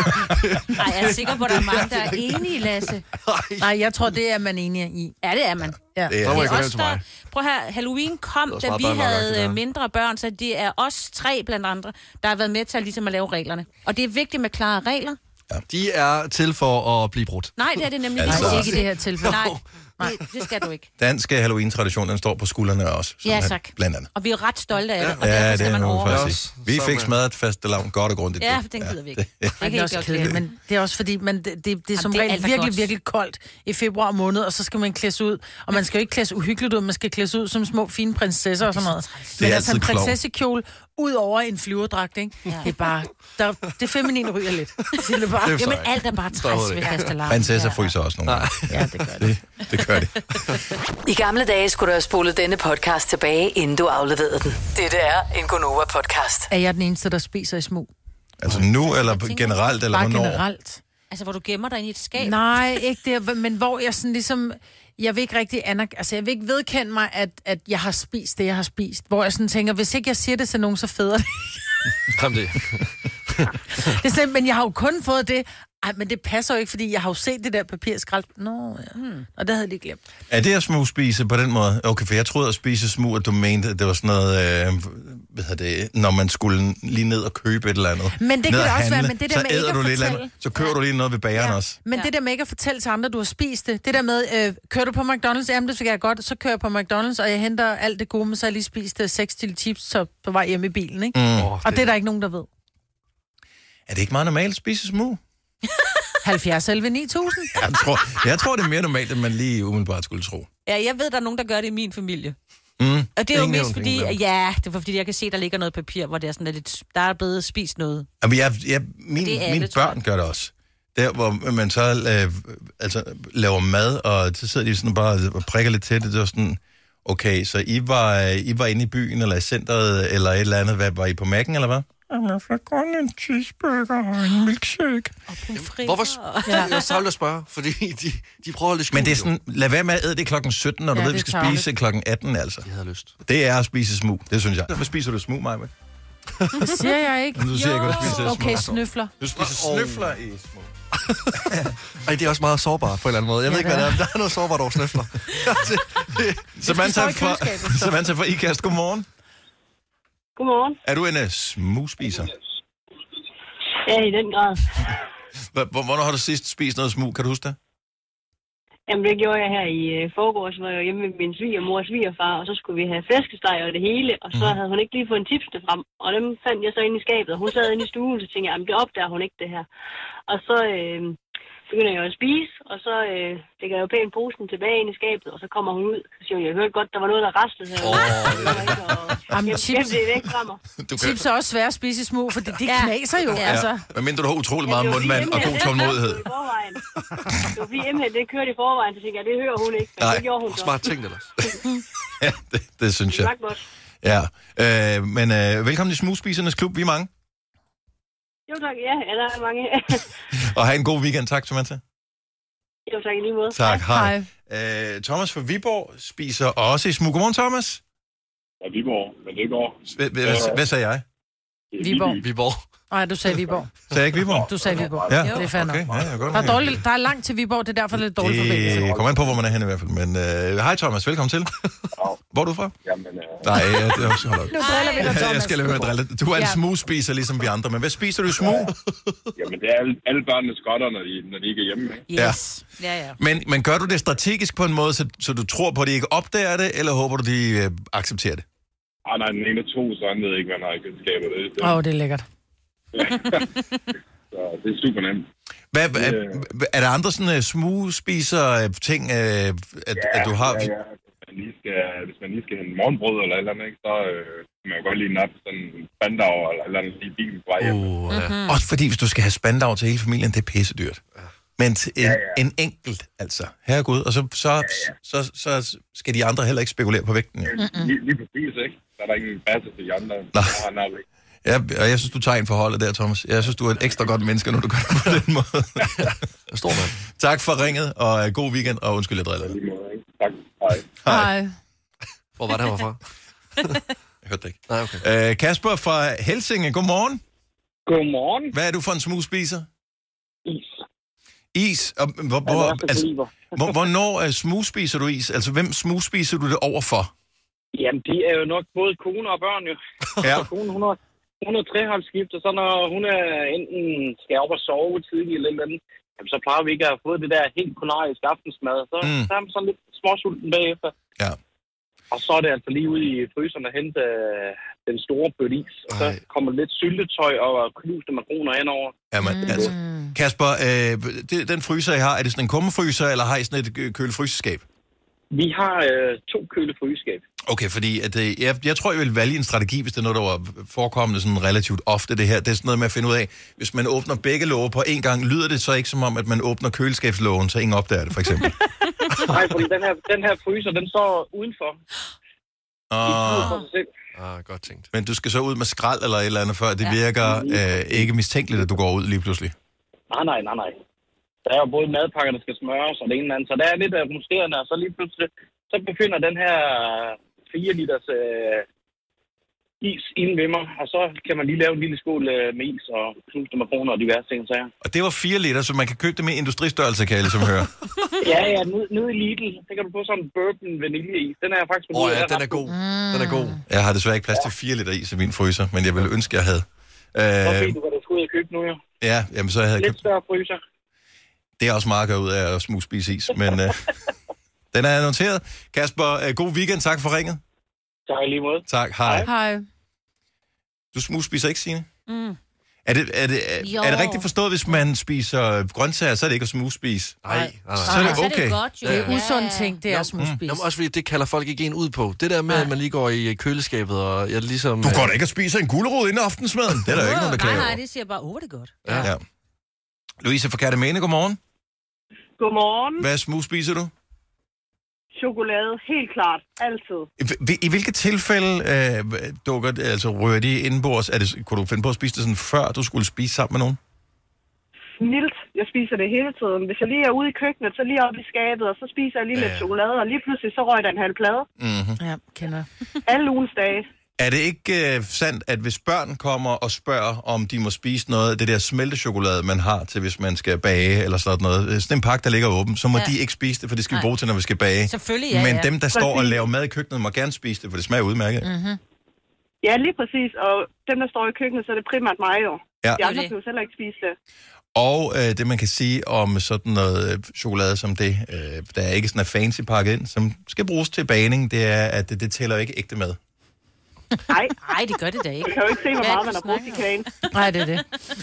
jeg er sikker på, at der er mange, der er enige, Lasse. Nej, jeg tror, det er man enige i. Ja, det er man. Ja. Det er, det er os, der... Prøv her, Halloween kom, da vi havde mindre børn, så det er os tre blandt andre, der har været med til at, ligesom at lave reglerne. Og det er vigtigt med klare regler. Ja. De er til for at blive brudt. Nej, det er det nemlig altså, Nej, ikke i det her tilfælde. Nej. Nej, det skal du ikke. Dansk Halloween-tradition, den står på skuldrene også. Ja, tak. Blandt andet. Og vi er ret stolte af det, og ja, derfor det skal man overholde. Vi fik smadret fastelavn godt og grundigt. Ja, for den gider vi ikke. Det er ikke også kedeligt, men det er også fordi, man, det, det, det er som regel virkelig, godt. virkelig koldt i februar måned, og så skal man klædes ud. Og man skal jo ikke klædes uhyggeligt ud, man skal klædes ud som små, fine prinsesser og sådan noget. Det er altså en prinsessekjole ud over en flyverdragt, ikke? Ja. Det er bare... Der, det feminine ryger lidt. Det er bare, jamen, alt er bare træs ved fastelavn. Prinsesser fryser også nogle gange. Ja, det gør det. Det, det gør det. I gamle dage skulle du have spolet denne podcast tilbage, inden du afleverede den. Dette er en Gonova-podcast. Er jeg den eneste, der spiser i smug? Altså nu, eller generelt, eller bare hvornår? generelt. Altså, hvor du gemmer dig i et skab? Nej, ikke det, men hvor jeg sådan ligesom... Jeg vil ikke rigtig anerk- altså jeg vil ikke vedkende mig, at, at jeg har spist det, jeg har spist. Hvor jeg sådan tænker, hvis ikke jeg siger det til nogen, så feder det. Kom det. Det er sådan, men jeg har jo kun fået det. Ej, men det passer jo ikke, fordi jeg har jo set det der papirskrald. Nå, ja. Hmm. Og det havde jeg lige glemt. Er det at smugspise på den måde? Okay, for jeg troede at spise smug, at du mente, at det var sådan noget, øh, hvad hedder det, når man skulle lige ned og købe et eller andet. Men det kan det også handle, være, men det der så med ikke at du lidt fortælle. andet, så køber ja. du lige noget ved bageren ja. også. Men ja. det der med ikke at fortælle til andre, du har spist det. Det der med, øh, kører du på McDonald's? Jamen, det skal jeg godt. Så kører jeg på McDonald's, og jeg henter alt det gode, men så har jeg lige spist seks til chips, så på vej hjemme i bilen, ikke? Mm. Oh, og det... det er der ikke nogen, der ved. Er det ikke meget normalt at spise smug? halvfjerds elleve ni tusind. Jeg tror, jeg tror, det er mere normalt, end man lige umiddelbart skulle tro. Ja, jeg ved, der er nogen, der gør det i min familie. Mm. Og det er jo mest fordi, nævnt. ja, det var fordi, jeg kan se, der ligger noget papir, hvor det er sådan lidt, der er blevet spist noget. Jamen, jeg, jeg, min, alle, mine børn gør det også. Der, hvor man så øh, altså, laver mad, og så sidder de sådan bare og prikker lidt til det. Det var sådan, okay, så I var, I var inde i byen, eller i centret, eller et eller andet. Hvad, var I på Mac'en, eller hvad? Jeg fik kun en cheeseburger og en milkshake. Og hvorfor? Ja. Jeg er så at spørge, fordi de, de prøver at lidt skjult. Men det er sådan, lad være med at æde det klokken sytten, når ja, du ved, vi skal spise det. klokken atten, altså. Jeg havde lyst. Det er at spise smug, det synes jeg. Hvad spiser du smug, Maja? Det siger jeg ikke. Du siger ikke, hvad du spiser smug. Okay, snøfler. Du spiser snøfler i smug. Ej, det er også meget sårbart på en eller anden måde. Jeg ja, ved ikke, hvad det er, der er noget sårbart over snøfler. Samantha fra, Samantha fra IKAST, godmorgen. Godmorgen. Er du en uh, smugspiser? Ja, i den grad. Hvornår har du sidst spist noget smug? Kan du huske det? Jamen, det gjorde jeg her i uh, forgårs, hvor jeg var hjemme med min svigermor og svigerfar, og så skulle vi have flæskesteg og det hele, og så mm. havde hun ikke lige fået en tipsene frem, og dem fandt jeg så inde i skabet, og hun sad inde i stuen, så tænkte jeg, jamen, det opdager hun ikke det her. Og så øh, begynder jeg at spise, og så øh, lægger jeg jo pænt posen tilbage ind i skabet, og så kommer hun ud, og siger hun, jeg hørte godt, der var noget, der raslede her. Åh, oh, Jamen, chips, det væk fra mig. Chips er også svære at spise i smug, for de, de ja. knaser jo. Ja. Altså. Men mindre du har utrolig meget ja, mundmand og god tålmodighed. Det var fordi Emhed, det kørte i forvejen, så tænkte jeg, det hører hun ikke. Men nej, det gjorde hun så. Smart ting ellers. Ja, det, det synes jeg. Det godt. Ja, øh, men øh, velkommen til Smugspisernes Klub, vi er mange. Jo tak, ja, ja der er mange. Og have en god weekend, tak Samantha. Jo tak, i lige måde. Tak, hej. hej. Øh, Thomas fra Viborg spiser også i smug. Godmorgen, Thomas. Ja, Viborg, men det går. Hvad, hvad, hvad sagde jeg? Viborg. Viborg. Nej, du sagde Viborg. Sagde jeg ikke Viborg? Du sagde Viborg. Ja, Det er fair nok. okay. Ja, jeg godt Der er, dårligt, der er langt til Viborg, det er derfor lidt dårlig forbindelse. Det kommer an på, hvor man er henne i hvert fald. Men øh, hej Thomas, velkommen til. Hvor er du fra? Jamen, øh... Nej, ja, det er også... Hold op. Nu driller vi dig, Thomas. Jeg skal lade være med at drille. Du er en Ja. smugspiser, ligesom vi andre. Men hvad spiser du i smug? Jamen, det er alle, alle børnene skotter, når de, når de ikke er hjemme. Ikke? Yes. Ja, ja. Men, men gør du det strategisk på en måde, så, så du tror på, at de ikke opdager det, eller håber du, de øh, accepterer det? Ah, nej, den ene er to, så han ved ikke, hvad han har i køleskabet. Åh, oh, det er lækkert. Så det er super nemt. Hvad, er, er der andre sådan uh, smugspiser-ting, uh, at, ja, at du har? Ja, ja. Hvis man lige skal, hvis man lige skal have en morgenbrød eller et eller andet, ikke, så øh, kan man jo godt lige nappe sådan en spandau eller et eller andet i bilen på vej hjem. Uh, ja. mm-hmm. Også fordi, hvis du skal have spandau til hele familien, det er pissedyrt. Men en, ja, ja. en enkelt, altså. Herregud. Og så, så, ja, ja. Så, så, så skal de andre heller ikke spekulere på vægten. Ja. Mm-hmm. Lige, lige præcis, ikke? Så er der ingen basse til de andre. Nej. Ja, og jeg synes, du tager en forholdet der, Thomas. Jeg synes, du er et ekstra godt menneske, når du gør det på den måde. Ja, stor mand. Tak for ringet, og uh, god weekend, og undskyld, jeg driller. Tak. Hej. Hej. Hvor var det her fra? Jeg hørte det ikke. Nej, okay. Uh, Kasper fra Helsinge, godmorgen. Godmorgen. Hvad er du for en smugspiser? Is. Is? Og, hvor, hvor, altså, hvor, hvornår uh, smugspiser du is? Altså, hvem smugspiser du det over for? Jamen, de er jo nok både kone og børn, jo. Ja. Så kone, hun har, hun har treholdsskift, og så når hun er enten skal op og sove tidligt eller eller andet, jamen, så plejer vi ikke at have fået det der helt kulinariske aftensmad. Så, mm. så er man sådan lidt småsulten bagefter. Ja. Og så er det altså lige ude i fryseren at hente øh, den store bøtte is. Og så kommer lidt syltetøj og knuste makroner henover. Jamen, mm. altså. Kasper, øh, det, den fryser, I har, er det sådan en kummefryser, eller har I sådan et kølefryseskab? Vi har øh, to kølefryseskab. Okay, fordi at, øh, jeg, jeg tror, jeg vil vælge en strategi, hvis det er noget, der var forekommende sådan relativt ofte, det her. Det er sådan noget med at finde ud af, hvis man åbner begge låge på en gang, lyder det så ikke som om, at man åbner køleskabslågen, så ingen opdager det, for eksempel? Nej, fordi den her, den her fryser, den står udenfor. Ah, ah, godt tænkt. Men du skal så ud med skrald eller et eller andet, før det ja. virker øh, ikke mistænkeligt, at du går ud lige pludselig? Nej, nej, nej, nej. Der er jo både madpakker, der skal smøres og det ene eller andet, så der er lidt af rumsterende, og så lige pludselig, så befinder den her fire liters øh, is inde ved mig, og så kan man lige lave en lille skål øh, med is og knuste makroner og diverse ting, så ja. Og det var fire liter, så man kan købe det med industristørrelse, kan jeg ligesom høre. Ja, ja, nede, nede i Lidl, så kan du få sådan en bourbon vaniljeis. Den er jeg faktisk... Åh oh, ja, den er god. Mm. Den er god. Jeg har desværre ikke plads til fire liter is i min fryser, men jeg ville ønske, jeg havde. Så øh, ved du, hvad du skulle ud og købe nu, jo. Ja, jamen så havde jeg købt... Lidt større fryser. Det er også meget at gøre ud af at smugspise is, men øh, den er noteret. Kasper, øh, god weekend. Tak for ringet. Tak lige måde. Tak, hej. Hej. Du smugspiser ikke, Signe? Mm. Er det, er, det, er, er det rigtigt forstået, hvis man spiser grøntsager, så er det ikke at smugspise? Nej, nej, nej. Så er det okay. Så er det godt, jo. Det er usund ting, det er at smugspise. Jamen, også fordi det kalder folk ikke en ud på. Det der med, nej. At man lige går i køleskabet, og jeg ligesom... Du går da ikke og spiser en gulerod inden aftensmaden. Det er der jo ikke nogen, der klager over. Nej, nej, det siger bare, åh, det er godt. Ja. Ja. Louise fra Kærtemæne, godmorgen. Godmorgen. Hvad smugspiser du? Chokolade, helt klart. Altid. I, i hvilke tilfælde øh, dukker det, altså rører de indenbords? Er det, kunne du finde på at spise det sådan, før du skulle spise sammen med nogen? Mildt. Jeg spiser det hele tiden. Hvis jeg lige er ude i køkkenet, så lige op i skabet, og så spiser jeg lige ja. lidt chokolade, og lige pludselig så røg der en halv plade. Mm-hmm. Ja, kender. Alle ugens dage. Er det ikke øh, sandt, at hvis børn kommer og spørger, om de må spise noget af det der smeltechokolade, man har til, hvis man skal bage eller sådan noget, sådan en pakke, der ligger åben, så må ja. de ikke spise det, for det skal vi bruge til, når vi skal bage. Selvfølgelig, ja, Men ja. dem, der står og laver mad i køkkenet, må gerne spise det, for det smager udmærket. Mm-hmm. Ja, lige præcis. Og dem, der står i køkkenet, så er det primært mig jo. Ja. De andre kan jo heller ikke spise det. Og øh, det, man kan sige om sådan noget øh, chokolade som det, øh, der er ikke sådan en fancy pakket ind, som skal bruges til bagning, det er, at det, det tæller ikke ægte mad. Nej. Nej, det gør det da ikke. Jeg kan jo ikke se, hvor meget man har brugt i kagen. Nej, det er det.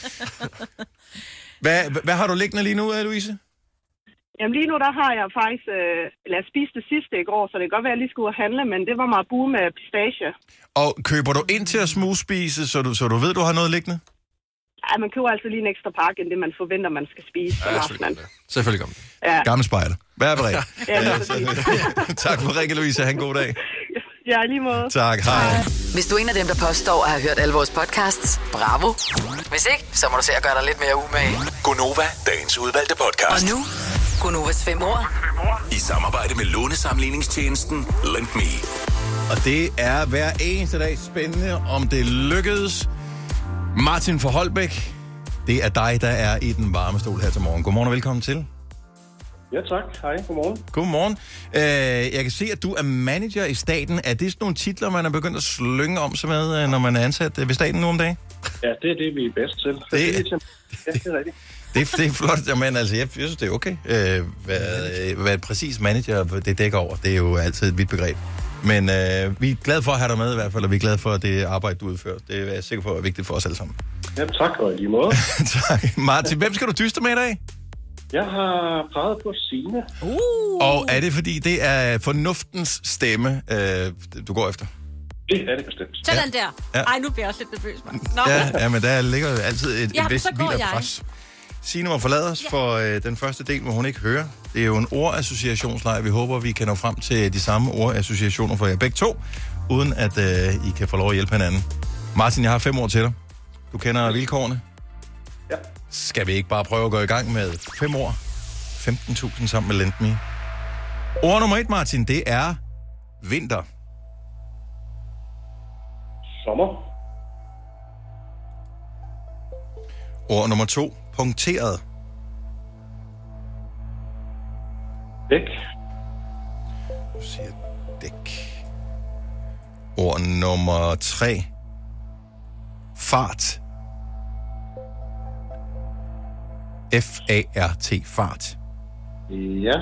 Hvad, hvad har du liggende lige nu, Louise? Jamen lige nu, der har jeg faktisk, øh, eller jeg spiste det sidste i går, så det kan godt være, at jeg lige skulle handle, men det var meget bue med pistache. Og køber du ind til at smugspise, så du, så du ved, du har noget liggende? Ja, man køber altid lige en ekstra pakke, end det man forventer, man skal spise. Ja, selvfølgelig. Selvfølgelig kom. Ja. Gammel spejder. Hvad er beredt? Ja, tak for ringen, Louise. Ha' en god dag. Ja, lige måde. Tak, hej. Hvis du er en af dem, der påstår at have hørt alle vores podcasts, bravo. Hvis ikke, så må du se at gøre dig lidt mere umage. Gonova, dagens udvalgte podcast. Og nu, Gonovas fem år. I samarbejde med lånesamligningstjenesten LendMe. Og det er hver eneste dag spændende, om det lykkedes Martin fra Holbæk, det er dig, der er i den varme stol her til morgen. Godmorgen og velkommen til. Ja, tak. Hej. Godmorgen. Godmorgen. Øh, jeg kan se, at du er manager i staten. Er det sådan nogle titler, man er begyndt at slynge om sig med, når man er ansat ved staten nu om dagen? Ja, det er det, vi er bedst til. Det, det, er, ja, det er rigtigt. Det er, det er flot, men altså, jeg synes, det er okay. Øh, hvad, hvad et præcis manager det dækker over, det er jo altid et vidt begreb. Men øh, vi er glade for at have dig med i hvert fald, og vi er glade for, at det arbejde, du udfører. Det er jeg sikker på er vigtigt for os alle sammen. Ja, tak, og i lige måde. Tak. Martin, hvem skal du dyste med i dag? Jeg har peget på Signe. Uh. Og er det, fordi det er fornuftens stemme, øh, du går efter? Det er det bestemt. Sådan der. Ja. Ej, nu bliver jeg også lidt nervøs, man. Nå. Ja, ja, men der ligger jo altid et, Ja, et vist så går vildt jeg. pres. Signe må forlade os for øh, den første del, hvor hun ikke hører. Det er jo en ordassociationslejr. Vi håber, vi kan nå frem til de samme ordassociationer for jer begge to, uden at øh, I kan få lov at hjælpe hinanden. Martin, jeg har fem ord til dig. Du kender vilkårene. Ja. Skal vi ikke bare prøve at gå i gang med fem ord? femten tusind sammen med LendMe. Ord nummer et, Martin, det er vinter. Sommer. Ord nummer to, punkteret. Dæk. Du siger dæk. Ord nummer tre, fart. F A R T, fart. Ja.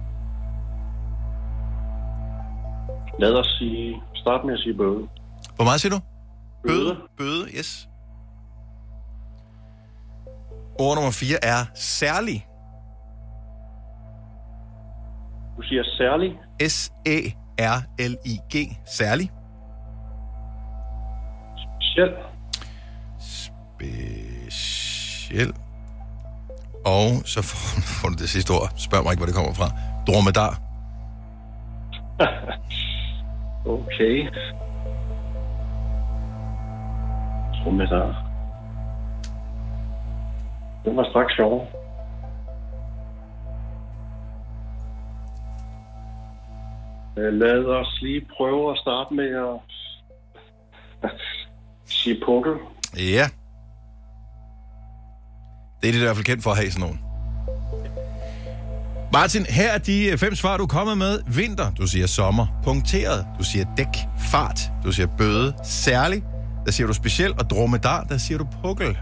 Lad os sige, start med at sige bøde. Hvor meget siger du? Bøde. Bøde, yes. Ord nummer fire er særlig. Du siger særlig. S Æ R L I G, særlig. Speciel. Speciel. Og så får, får du det sidste ord. Spørg mig ikke, hvor det kommer fra. Dromedar. Okay. Dromedar. Den var straks sjov. Lad os lige prøve at starte med at sige pukkel. Ja. Det er det i hvert fald kendt for at have sådan nogen. Martin, her er de fem svar, du er kommet med. Vinter, du siger sommer. Punkteret, du siger dæk. Fart, du siger bøde. Særlig, der siger du speciel. Og dromedar, der siger du pukkel.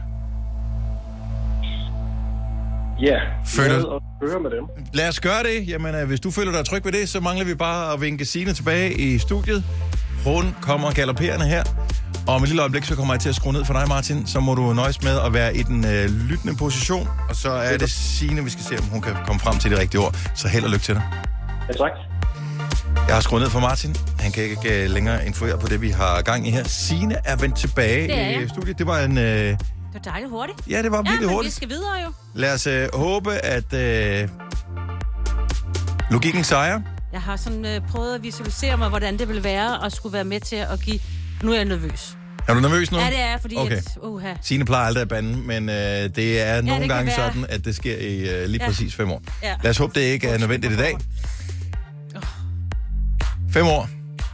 Ja, Føler... lad os høre med dem. Lad os gøre det. Jamen, hvis du føler dig tryg ved det, så mangler vi bare at vinke Signe tilbage i studiet. Hun kommer galopperende her. Og om et lille øjeblik, så kommer jeg til at skrue ned for dig, Martin. Så må du nøjes med at være i den øh, lyttende position. Og så er det Signe, vi skal se, om hun kan komme frem til det rigtige ord. Så held og lykke til dig. Ja, tak. Jeg har skruet ned for Martin. Han kan ikke uh, længere influere på det, vi har gang i her. Signe er vendt tilbage i studiet. Det var en... Uh... Det var dejligt hurtigt. Ja, det var virkelig ja, men hurtigt. vi skal videre jo. Lad os uh, håbe, at uh... logikken sejrer. Jeg har sådan uh, prøvet at visualisere mig, hvordan det ville være at skulle være med til at give... Nu er jeg nervøs. Er du nervøs nu? Ja, det er, fordi... Okay. At, uh, Signe plejer aldrig at bande, men uh, det er ja, nogle det gange være. sådan, at det sker i uh, lige ja. præcis fem år. Ja. Lad os håbe, det ikke er nødvendigt i dag. Fem år.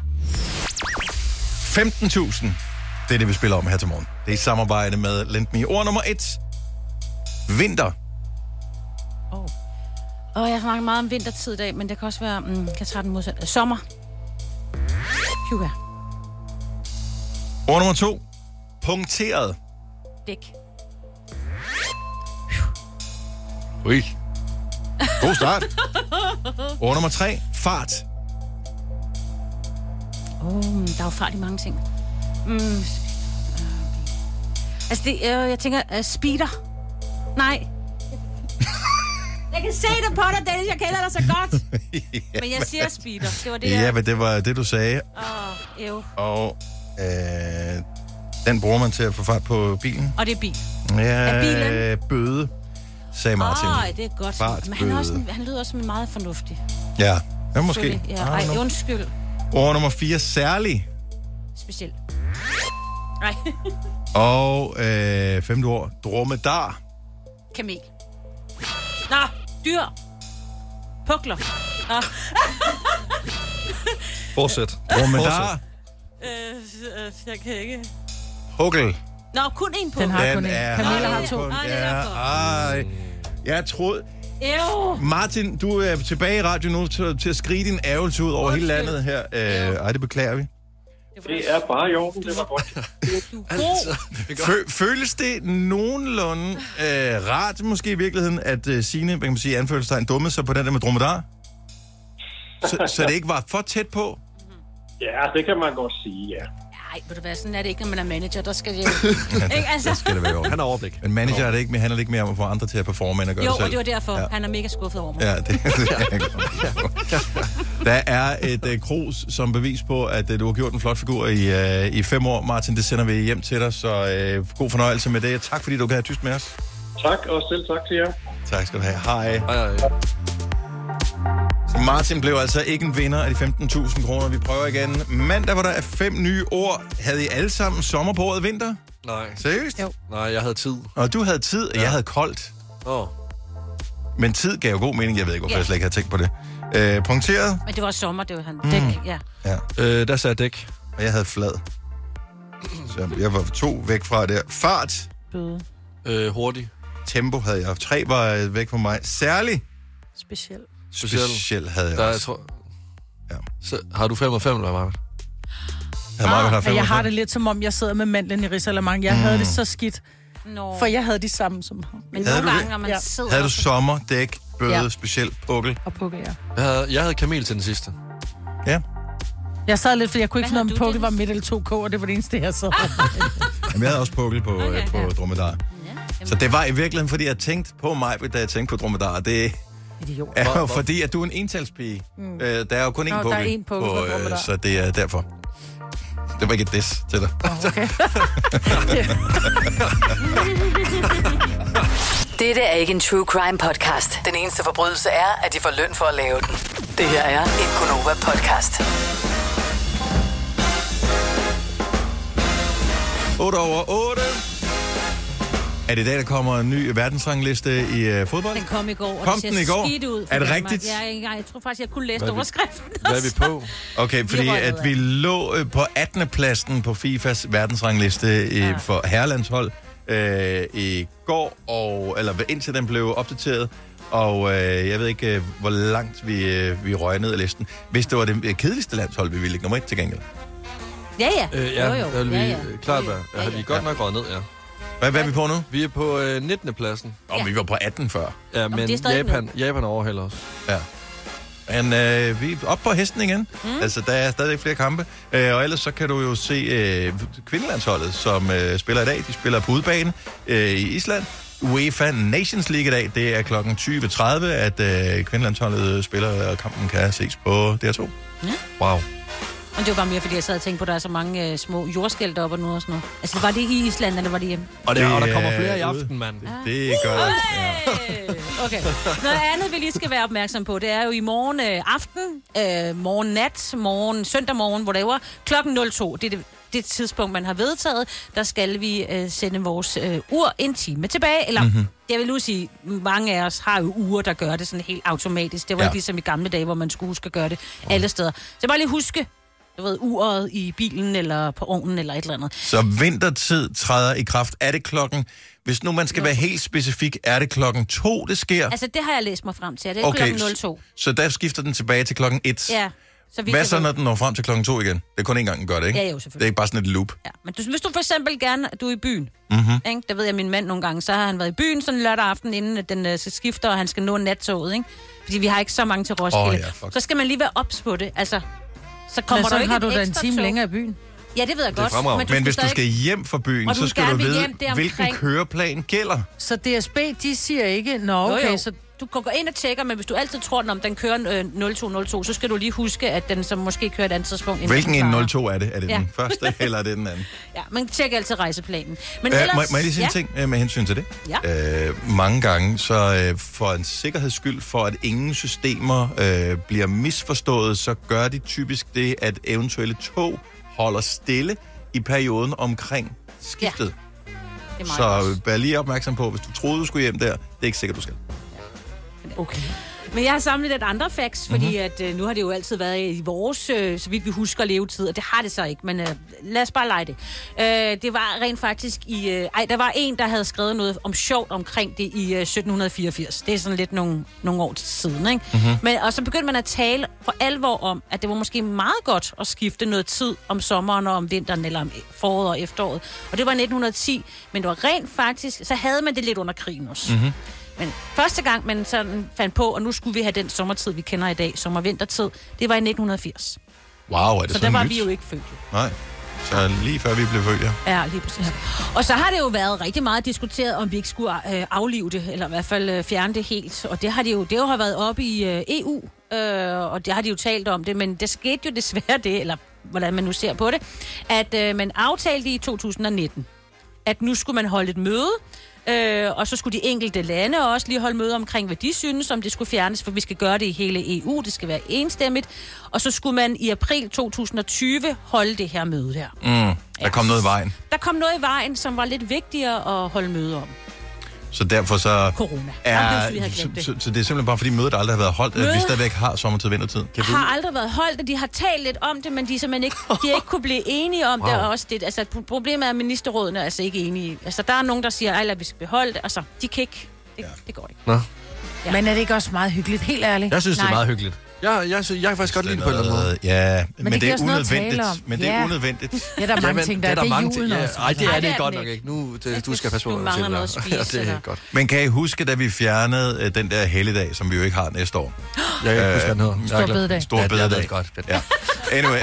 femten tusind. Det er det, vi spiller om her til morgen. Det er i samarbejde med LendMe. Ord nummer et. Vinter. Åh, oh. oh, jeg snakker meget om vintertid i dag, men det kan også være... Mm, kan jeg tage den modsatte? Sommer. Hyga. Ord nummer to. Punkteret. Dæk. Ui. God start. Ord nummer tre. Fart. Åh, oh, der er jo fart i mange ting. Mm. Altså, det, øh, jeg tænker, uh, speeder. Nej. Jeg kan se det på dig, Dennis. Jeg kender dig så godt. ja, men jeg siger speeder. Det var det, Ja, jeg... men det var det, du sagde. Åh, oh, Og øh, den bruger man til at få fart på bilen. Og det er bil. Ja, er bilen? bøde, sagde Martin. Åh, det er godt. Fart, Men han, er også, bøde. han lyder også som en meget fornuftig. Ja, ja måske. Ja, ej, undskyld. Ord nummer fire. Særlig. Specielt. Nej. Og øh, femte ord. Dromedar. Kamel. Nå, dyr. Pukler. Nå. Fortsæt. Dromedar. Øh, øh, jeg kan ikke. Pukkel. Nå, kun en på. Den har Den kun en. er- Camilla har to. Ej, det er Ja, derfor. ej. Jeg troede... Ew. Martin, du er tilbage i radio nu til, til at skrige din ærgelse ud over hele landet her. Øh, ej, det beklager vi. Det er bare i orden, det var godt. Du er god. Fø- føles det nogenlunde øh, rart, måske i virkeligheden, at øh, Signe, hvad kan man sige, anførselstegn, dummede sig på den der med dromedar? Så, så det ikke var for tæt på? Ja, det kan man godt sige, ja. Nej, ved du hvad, sådan er det ikke, når man er manager. Der skal det jo... ikke, altså? Der skal det være jo. Han har overblik. Men manager er det ikke, men handler det ikke mere om at få andre til at performe, end at gøre Jo, det selv? og det var derfor. Ja. Ja. Han er mega skuffet over mig. Ja, det, det er jeg godt. Der er et uh, krus som bevis på, at uh, du har gjort en flot figur i, uh, i fem år. Martin, det sender vi hjem til dig, så uh, god fornøjelse med det. Tak fordi du kan have tyst med os. Tak, og selv tak til jer. Tak skal du have. Hej. Ej, ej. Så Martin blev altså ikke en vinder af de femten tusind kroner. Vi prøver igen. Mandag var der er fem nye ord. Havde I alle sammen sommer på året vinter? Nej. Seriøst? Jo. Nej, jeg havde tid. Og du havde tid, og Ja. jeg havde koldt. Åh. Oh. Men tid gav jo god mening. Jeg ved ikke, hvorfor Ja. jeg slet ikke havde tænkt på det. Øh, punkteret, Men det var sommer, det var han. Mm. Dæk, ja. ja. Øh, der sagde jeg dæk. Og jeg havde flad. Så jeg var to væk fra der. Fart, Bøde. Øh, hurtig. tempo havde jeg. Tre var øh, væk fra mig. Særlig Speciel. Speciel. speciel havde jeg Der, jeg også. tror... Ja. Så, har du fem og fem, eller hvad, Marvind? Havde Marvind haft Ja, jeg har femogfyrre? det lidt som om, jeg sidder med mandlen i risalemang. Jeg mm. havde det så skidt, Nå. for jeg havde de samme som ham. Men Havde nogle du gange, det? når man Ja. sidder... Havde du sommer, dæk, bøde, Ja. speciel, pukkel? Og pukkel, ja. Jeg havde, jeg havde kamel til den sidste. Ja. Jeg sad lidt, fordi jeg kunne ikke Hvad finde ud af, havde om du, pukkel var Dennis? midt eller to K, og det var det eneste, jeg sad. Jamen, jeg havde også pukkel på, Okay. øh, på Ja. dromedar. Ja, jamen, Så det var i virkeligheden, fordi jeg tænkte på mig, da jeg tænkte på dromedar. Det Idiot. er jo Hvor- fordi, at du er en entalspige. Mm. Øh, der er jo kun én Nå, der pukkel. er én pukkel på dromedar. Så det er derfor. Det var ikke et diss til dig. Okay. Dette er ikke en true crime podcast. Den eneste forbrydelse er, at de får løn for at lave den. Det her er en Gunova podcast. otte over otte. Er det i dag, der kommer en ny verdensrangliste i uh, fodbold? Den kom i går, og Kom det ser den i går? skidt ud for Er det Danmark. rigtigt? Jeg, jeg, jeg tror faktisk, jeg kunne læse Hvad er vi- overskriften. Hvad er vi på? Okay, fordi røg at nedad. vi lå øh, på attende pladsen på FIFAs verdensrangliste øh, Ja. for herrelandshold øh, i går, og, eller indtil den blev opdateret. Og øh, jeg ved ikke, øh, hvor langt vi, øh, vi røg ned ad listen. Hvis det var det øh, kedeligste landshold, vi ville ligge nummer et til gengæld. Ja, ja. Øh, ja, jo, jo. der vil vi ja, ja. øh, klart være. Ja, Ja, ja. vi er godt nok røget ned, ja. Hvad, hvad er vi på nu? Vi er på øh, nittende pladsen. Om vi var på atten før. Ja, men det er stadig Japan, Japan overhælder os. Ja. Men øh, vi er oppe på hesten igen. Mm. Altså, der er stadig flere kampe. Øh, og ellers så kan du jo se øh, kvindelandsholdet, som øh, spiller i dag. De spiller på udebane øh, i Island. UEFA Nations League i dag, det er klokken tyve tredive, at øh, kvindelandsholdet spiller, og kampen kan ses på D R to. Ja. Wow. Men det var bare mere, fordi jeg sad og tænkte på, at der er så mange øh, små jordskæl deroppe og noget og sådan noget. Altså, var det i Island, eller var det hjemme? Og, det, og der Det kommer er flere i ude. aften, mand. Det gør det. Ja. Hey! Okay. Noget andet, vi lige skal være opmærksom på, det er jo i morgen øh, aften, øh, morgen nat, morgen, søndag morgen, whatever, klokken nul to. Det er det, det tidspunkt, man har vedtaget. Der skal vi øh, sende vores øh, ur en time tilbage. Eller, mm-hmm. jeg vil nu sige, mange af os har jo uger, der gør det sådan helt automatisk. Det var Ja. ikke ligesom i gamle dage, hvor man skulle huske at gøre det alle steder. Så bare lige huske, du ved, uret i bilen, eller på ovnen, eller et eller andet. Så vintertid træder i kraft. Er det klokken... Hvis nu man skal være helt specifik, er det klokken to, det sker? Altså, det har jeg læst mig frem til. Det er Okay, klokken nul to. så der skifter den tilbage til klokken et. Ja. Så vi Hvad kan så, ved- når den når frem til klokken to igen? Det er kun en gang, den gør det, ikke? Ja, jo, Det er selvfølgelig. ikke bare sådan et loop. Ja. Men du, hvis du for eksempel gerne, du er i byen, Mm-hmm. ikke? Der ved jeg, min mand nogle gange, så har han været i byen sådan lørdag aften, inden den uh, skal skifte, og han skal nå nattoget, ikke? Fordi vi har ikke så mange til Roskilde. Åh, ja, fuck. Så skal man lige være ops på det. Altså, så kommer Men der så jo ikke har et du da en ekstra time tog. længere i byen. Ja, det ved jeg er godt. fremragende. Men hvis du stadig- skal hjem fra byen, Og du så skal du gerne vil vide, hjem deromkring. hvilken køreplan gælder. Så D S B, de siger ikke, nå okay, Jo, jo. så Du kan gå ind og tjekke, men hvis du altid tror, at den kører øh, nul to nul to, så skal du lige huske, at den så måske kører et andet tidspunkt. end Hvilken den en plejer. nul to er det? Er det Ja. den første, eller er det den anden? Ja, man tjekker altid rejseplanen. Men Øh, ellers, må, må jeg lige sige ja. en ting øh, med hensyn til det? Ja. Øh, mange gange, så øh, for en sikkerheds skyld, for at ingen systemer øh, bliver misforstået, så gør de typisk det, at eventuelle tog holder stille i perioden omkring skiftet. Det er meget Så godt. øh, vær lige opmærksom på, hvis du troede, du skulle hjem der, det er ikke sikkert, du skal. okay. Men jeg har samlet lidt andre facts, fordi mm-hmm. at, øh, nu har det jo altid været i vores, øh, så vidt vi husker, levetid, og det har det så ikke, men øh, lad os bare lege det. Øh, det var rent faktisk i... Øh, ej, der var en, der havde skrevet noget om sjovt omkring det i øh, sytten fireogfirs. Det er sådan lidt nogle, nogle år siden, ikke? Mm-hmm. Men, og så begyndte man at tale for alvor om, at det var måske meget godt at skifte noget tid om sommeren og om vinteren, eller om foråret og efteråret. Og det var i nitten ti, men det var rent faktisk... Så havde man det lidt under krigen også. Mm-hmm. Men første gang, man sådan fandt på, og nu skulle vi have den sommertid, vi kender i dag, sommer-vintertid, det var i nitten firs. Wow, er det så så der var nyt? vi jo ikke født. Nej, så lige før vi blev født, ja. Ja, lige præcis. Og så har det jo været rigtig meget diskuteret, om vi ikke skulle øh, aflive det, eller i hvert fald øh, fjerne det helt. Og det har det jo, det har været oppe i øh, E U, øh, og det har de jo talt om det, men det skete jo desværre det, eller hvordan man nu ser på det, at øh, man aftalte i to tusind nitten, at nu skulle man holde et møde, Øh, og så skulle de enkelte lande også lige holde møde omkring, hvad de synes, om det skulle fjernes, for vi skal gøre det i hele E U, det skal være enstemmigt. Og så skulle man i april to tusind tyve holde det her møde her. Mm, der ja. kom noget i vejen. Der kom noget i vejen, som var lidt vigtigere at holde møde om. Så derfor så... Corona. Er, Jamen, det, så, det. Så, så det er simpelthen bare, fordi mødet aldrig har været holdt, møde at vi stadigvæk har sommertid og vintertid. Kan har vi... aldrig været holdt, og de har talt lidt om det, men de, simpelthen ikke, de ikke kunne blive enige om wow. det. Og også det. Altså, problemet er, at ministerrådene er altså ikke enige. Altså, der er nogen, der siger, at vi skal beholde det. Altså, de kan ikke. Det, ja. det går ikke. Nå. Ja. Men er det ikke også meget hyggeligt? Helt ærligt. Jeg synes, Nej. det er meget hyggeligt. Jeg, jeg, jeg, jeg kan faktisk godt lide det på en eller anden måde. Ja, men, men det, det er unødvendigt. Men det er ja. unødvendigt. Ja, der er mange ja, ting, der det er, det der er mange julen ja, også. Ej, det er Ej, det, det er godt det nok ikke. Nu, det, du skal passe på, du mangler noget at spise. Ja, det er godt. Men kan I huske, da vi fjernede uh, den der helligdag, som vi jo ikke har næste år? Jeg kan ikke huske, hvad den hedder. Stor bededag. Stor bededag. Ja, det er godt. Ja. Anyway.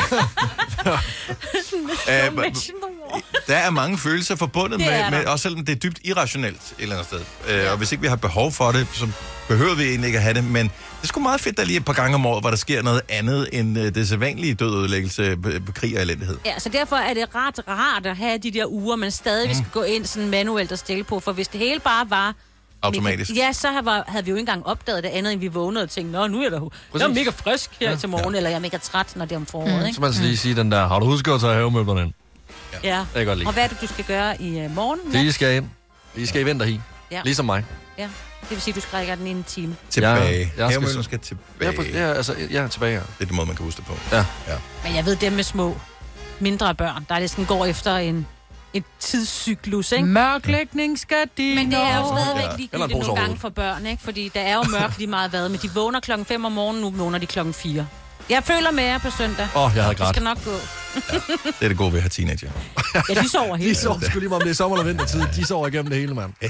uh, der er mange følelser forbundet med, med, også selvom det er dybt irrationelt et eller andet sted. Uh, ja. Og hvis ikke vi har behov for det, så behøver vi egentlig ikke at have det, men det er sgu meget fedt, der lige et par gange om året, hvor der sker noget andet end uh, det sædvanlige dødødelæggelse, krig og elendighed. Ja, så derfor er det ret rart at have de der uger, man stadig mm. skal gå ind sådan manuelt og stille på, for hvis det hele bare var automatisk. Ja, så havde, havde vi jo ikke engang opdaget det andet, end vi vågnede og tænkte, nå, nu er der jeg er mega frisk her ja. til morgen, ja. eller jeg er mega træt, når det er om foråret, mm. ikke? Så man skal lige sige den der, har du husket at tage havemøblerne ind? Ja. ja. Det er godt lige. Og hvad er det, du skal gøre i uh, morgen? Det I skal ind. I skal i vinterhi. Ja. Ligesom mig. Ja, det vil sige, at du skal række den en time. Tilbage. Ja, jeg skal, skal tilbage. Ja, ja, altså, jeg er tilbage, ja. Det er den måde, man kan huske det på. Ja. ja. Men jeg ved, dem med små, mindre børn, der er det sådan, går efter en, en tidscyklus, ikke? Mørklægningsgardiner. Men det er jo stadigvæk Ja. ligegyldigt nogle gange for børn, ikke? Fordi der er jo mørkt lige meget hvad, men de vågner klokken fem om morgenen, nu vågner de klokken fire. Jeg føler med jer på søndag. Åh, oh, jeg havde grædt. Det skal nok gå. Ja, det er det gode ved at have teenager. Ja, de sover hele De sover sgu lige om det er sommer eller vintertid. De sover igennem det hele, mand. Ja,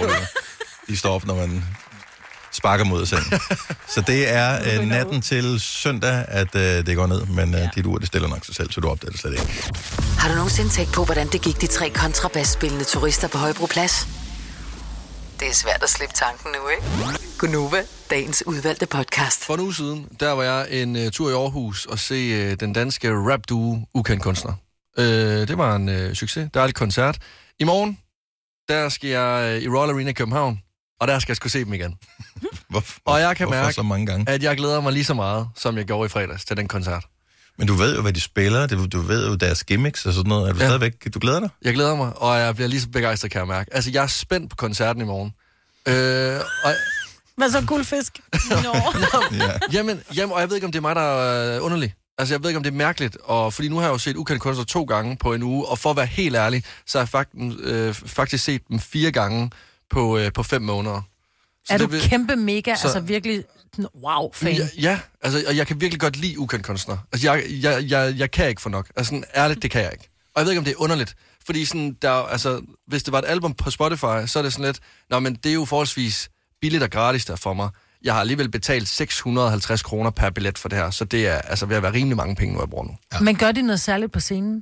de står op, når man sparker mod sengen. Så det er uh, natten til søndag, at uh, det går ned, men uh, ja. dit ur, det stiller nok sig selv, så du opdager det slet ikke. Har du nogensinde tænkt på, hvordan det gik de tre kontrabasspillende turister på Højbroplads? Det er svært at slippe tanken nu, ikke? Gunova, dagens udvalgte podcast. For en uge siden, der var jeg en uh, tur i Aarhus og se uh, den danske rap-duo Ukendt Kunstner. Uh, det var en uh, succes. Der er lidt koncert. I morgen, der skal jeg uh, i Royal Arena i København, og der skal jeg sgu se dem igen. Hvorfor, og jeg kan mærke, mærke, så mange gange? at jeg glæder mig lige så meget, som jeg gjorde i fredags til den koncert. Men du ved jo, hvad de spiller. Du, du ved jo deres gimmicks og sådan noget. Er du ja. stadigvæk... Du glæder dig? Jeg glæder mig, og jeg bliver lige så begejstret, kan jeg mærke. Altså, jeg er spændt på koncerten i morgen. Øh, og... Hvad så, guldfisk? Nå. ja. jamen, jamen, og jeg ved ikke, om det er mig, der er underlig. Altså, jeg ved ikke, om det er mærkeligt. Og fordi nu har jeg jo set Ukendt Kunstner to gange på en uge, og for at være helt ærlig, så har jeg faktisk, øh, faktisk set dem fire gange på, øh, på fem måneder. Så er du vil... kæmpe mega, så... altså virkelig wow-fan? Ja, ja, altså, og jeg kan virkelig godt lide Ukendt Kunstner. Altså, jeg, jeg, jeg, jeg kan ikke få nok. Altså, sådan, ærligt, det kan jeg ikke. Og jeg ved ikke, om det er underligt. Fordi sådan, der, altså, hvis det var et album på Spotify, så er det sådan lidt, nå, men det er jo forholdsvis billigt og gratis der for mig. Jeg har alligevel betalt seks hundrede og halvtreds kroner per billet for det her, så det er altså ved at være rimelig mange penge, nu jeg bruger nu. Ja. Men gør de noget særligt på scenen?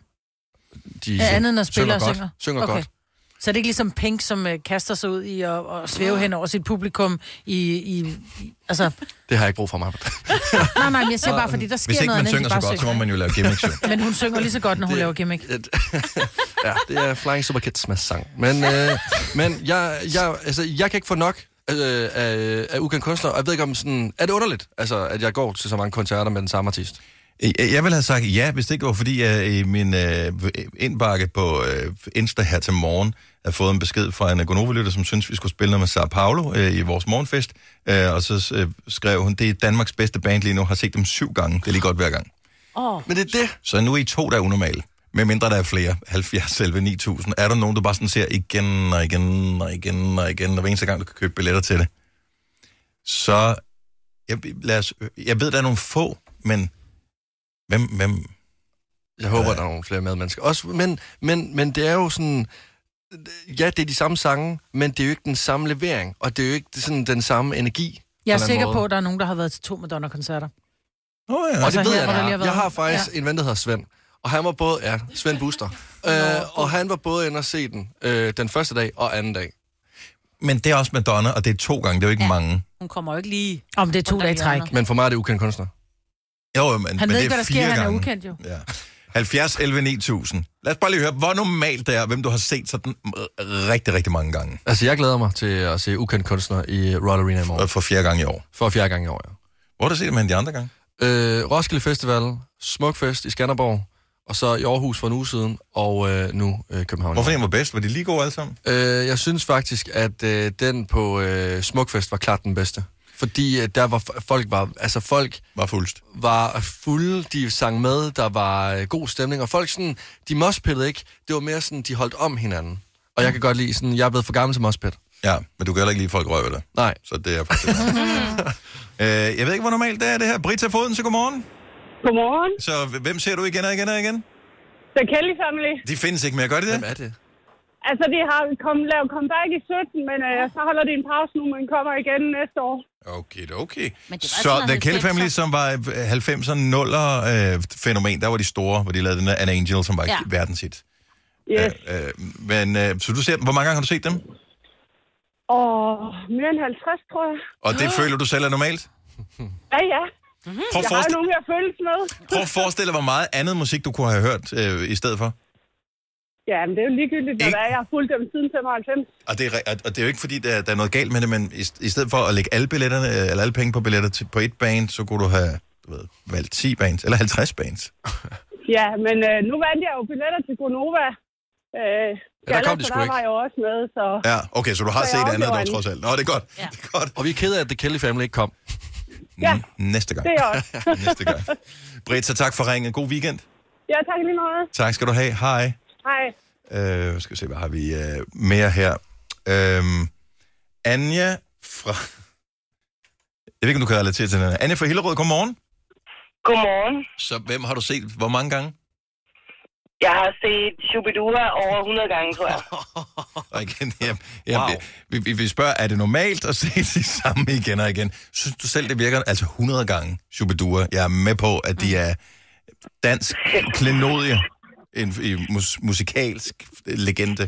De er andet end at spille synger og synger? Godt. Synger okay. godt. Så det er ikke ligesom Pink, som uh, kaster sig ud i at og svæve hen over sit publikum i... i, i altså... Det har jeg ikke brug for mig. nej, nej, men jeg siger bare, fordi der sker noget andet. Hvis ikke man synger så godt, så må man jo lave gimmicks. Men hun synger lige så godt, når hun det, laver gimmick. ja, det er Flying Superkids med sang. Men, øh, men jeg, jeg, altså, jeg kan ikke få nok øh, af, af Ukendt Kunstner, og jeg ved ikke om sådan... Er det underligt, altså, at jeg går til så mange koncerter med den samme artist? Jeg, jeg ville have sagt ja, hvis det ikke var, fordi jeg i min øh, indbakke på øh, Insta her til morgen havde fået en besked fra en Gonova-lytter, som synes vi skulle spille noget med Sao Paulo øh, i vores morgenfest. Øh, og så øh, skrev hun, det er Danmarks bedste band lige nu, har set dem syv gange. Det er lige godt hver gang. Oh. Men det er det. Så nu er I to, der er unormale. Med mindre der er flere. halvfjerds elleve ni tusind. Er der nogen, du bare sådan ser igen og igen og igen og igen, og hver eneste gang, du kan købe billetter til det? Så, jeg, lad os, jeg ved, der er nogle få, men hvem... hvem jeg håber, øh. der er nogle flere medmennesker. Også, men, men, men det er jo sådan... Ja, det er de samme sange, men det er jo ikke den samme levering, og det er jo ikke sådan den samme energi. Jeg er sikker måde. på, at der er nogen, der har været til to Madonna-koncerter. Åh oh, ja. Og altså, det ved her, jeg, jeg, jeg har faktisk ja. en ven, der hedder Svend. Og han var både, ja, Svend Buster. øh, og han var både inde og se den øh, den første dag og anden dag. Men det er også Madonna, og det er to gange, det er jo ikke ja. mange. Hun kommer jo ikke lige... Om det er to dage træk. Men for mig er det ukendt kunstner. Jo, men, han men ved det ikke, er hvad der fire sker, gange. han er ukendt jo. Ja. halvfjerds elleve ni tusind. Lad os bare lige høre, hvor normalt det er, hvem du har set sådan rigtig, rigtig mange gange. Altså, jeg glæder mig til at se ukendt kunstner i Royal Arena i morgen. For fjerde gang i år. For fjerde gang i år, ja. Hvor har du set det med de andre gange? Øh, Roskilde Festival, Smukfest i Skanderborg, og så i Aarhus for en uge siden, og øh, nu øh, København. Hvorfor den var bedst? Var de lige gode alle sammen? Øh, jeg synes faktisk, at øh, den på øh, Smukfest var klart den bedste. Fordi øh, der var folk var, altså folk... Var fuldst. Var fulde, de sang med, der var øh, god stemning, og folk sådan, de moshpittede ikke, det var mere sådan, de holdt om hinanden. Og jeg kan godt lide sådan, jeg er blevet for gammel til moshpit. Ja, men du kan heller ikke lide folk røve, eller? Nej. Så det er faktisk... øh, jeg ved ikke, hvor normalt det er, det her. Britta Foden, så godmorgen. Godmorgen. Så hvem ser du igen og igen og igen? The Kelly Family. De findes ikke mere, gør de det? Hvem er det? Altså, de har kom, lavet comeback i sytten, men øh, så holder de en pause nu, men kommer igen næste år. Okay, okay. Så The Kelly Family, som var halvfemser nuller øh, fænomen, der var de store, hvor de lavede den der An Angel, som var ja. verdenshit. Yes. Øh, øh, men, øh, så du ser dem. Hvor mange gange har du set dem? Og mere end halvtreds, tror jeg. Og det oh. føler du selv er normalt? Ja, ja. Mm-hmm. Jeg har jo nogen her følelse med. Prøv at forestille dig, hvor meget andet musik, du kunne have hørt øh, i stedet for. Ja, men det er jo ligegyldigt, når jeg har fulgt dem siden femoghalvfems. Og det, er, og det er jo ikke, fordi der, der er noget galt med det, men i, i stedet for at lægge alle billetterne, eller alle penge på billetter til, på et band, så kunne du have du ved, valgt ti bands, eller halvtreds bands. Ja, men øh, nu vandt jeg jo billetter til Gonova. Øh, ja, der kom de sgu ikke. Der var jeg jo også med, så... Ja, okay, så du har så set andet, dog trods alt. Nå, det er godt. Ja. Det er godt. Og vi er ked af, at The Kelly Family ikke kom. Ja, næste gang. Det er også. Næste gang. Britta, tak for ringen. God weekend. Ja, tak lige meget. Tak skal du have. Hej. Hej. Øh, skal vi se, hvad har vi øh, mere her? Øhm, Anja fra... Jeg ved ikke, om du kan relatere til den. Anja fra Hillerød, godmorgen. Godmorgen. Så hvem har du set hvor mange gange? Jeg har set Shubidua over hundrede gange, tror jeg. Og igen, jeg, jeg, wow. vi, vi, vi spørger, er det normalt at se det samme igen og igen? Synes du selv, det virker altså hundrede gange, Shubidua? Jeg er med på, at de er dansk klenodie. En, en mus, musikalsk legende.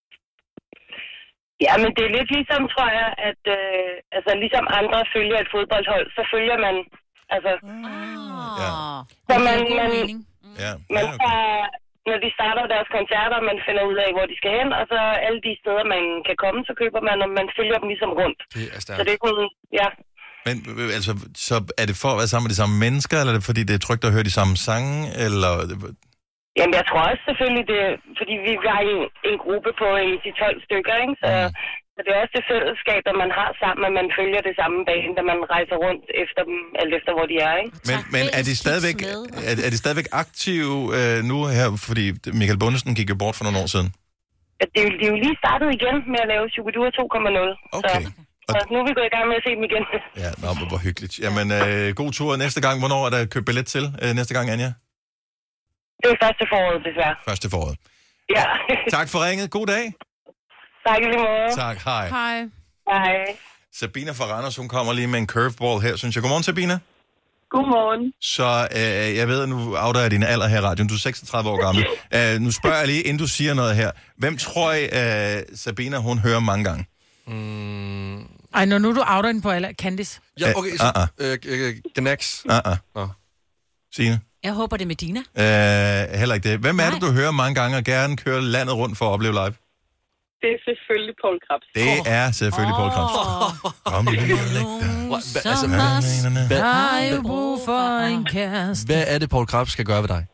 Ja, men det er lidt ligesom, tror jeg, at øh, altså, ligesom andre følger et fodboldhold, så følger man, altså... Oh. Ja. Så man, man, ja. man ja, okay. tager, når de starter deres koncerter, man finder ud af, hvor de skal hen, og så alle de steder, man kan komme, så køber man, og man følger dem ligesom rundt. Det er stærkt. Så det er kun, ja. Men altså, så er det for at være sammen med de samme mennesker, eller er det fordi, det er trygt at høre de samme sange, eller... Jamen, jeg tror også selvfølgelig, det fordi vi har en, en gruppe på en de tolv stykker, ikke? Så, mm. så det er også det fællesskab, at man har sammen, at man følger det samme bane, da man rejser rundt efter dem, alt efter hvor de er, ikke? Men, men er de stadigvæk, er, er de stadigvæk aktive øh, nu her, fordi Michael Bundesen gik jo bort for nogle år siden? Ja, det, er, de er jo lige startet igen med at lave Shubidua to punkt nul. Okay. Så, så nu er vi gået i gang med at se dem igen. Ja, nå, hvor hyggeligt. Jamen, øh, god tur næste gang. Hvornår er der købt billet til øh, næste gang, Anja? Det er første foråret, desværre. Første foråret. Ja. Tak for ringet. God dag. Tak lige måde. Tak. Hej. Hej. Hej. Sabina fra Randers, hun kommer lige med en curveball her, synes jeg. Godmorgen, Sabina. Godmorgen. Så øh, jeg ved, at nu afdager jeg din alder her i radioen. Du er seksogtredive år gammel. uh, nu spørger jeg lige, inden du siger noget her. Hvem tror I, uh, Sabina, hun hører mange gange? Mm. Ej, når nu du outer den på alder. Candice. Ja, okay. Så, uh-uh. øh, øh, Gnax. Uh-uh. Nå. Signe? Jeg håber, det er Medina. Uh, heller ikke det. Hvem er det, du hører mange gange og gerne kører landet rundt for at opleve live? Det er selvfølgelig Poul Krebs. Det er selvfølgelig oh. Poul Krebs. Kom, Hvor hva, altså, hvad, har jo brug for en kæreste. Hvad er det, Poul Krebs skal gøre ved dig?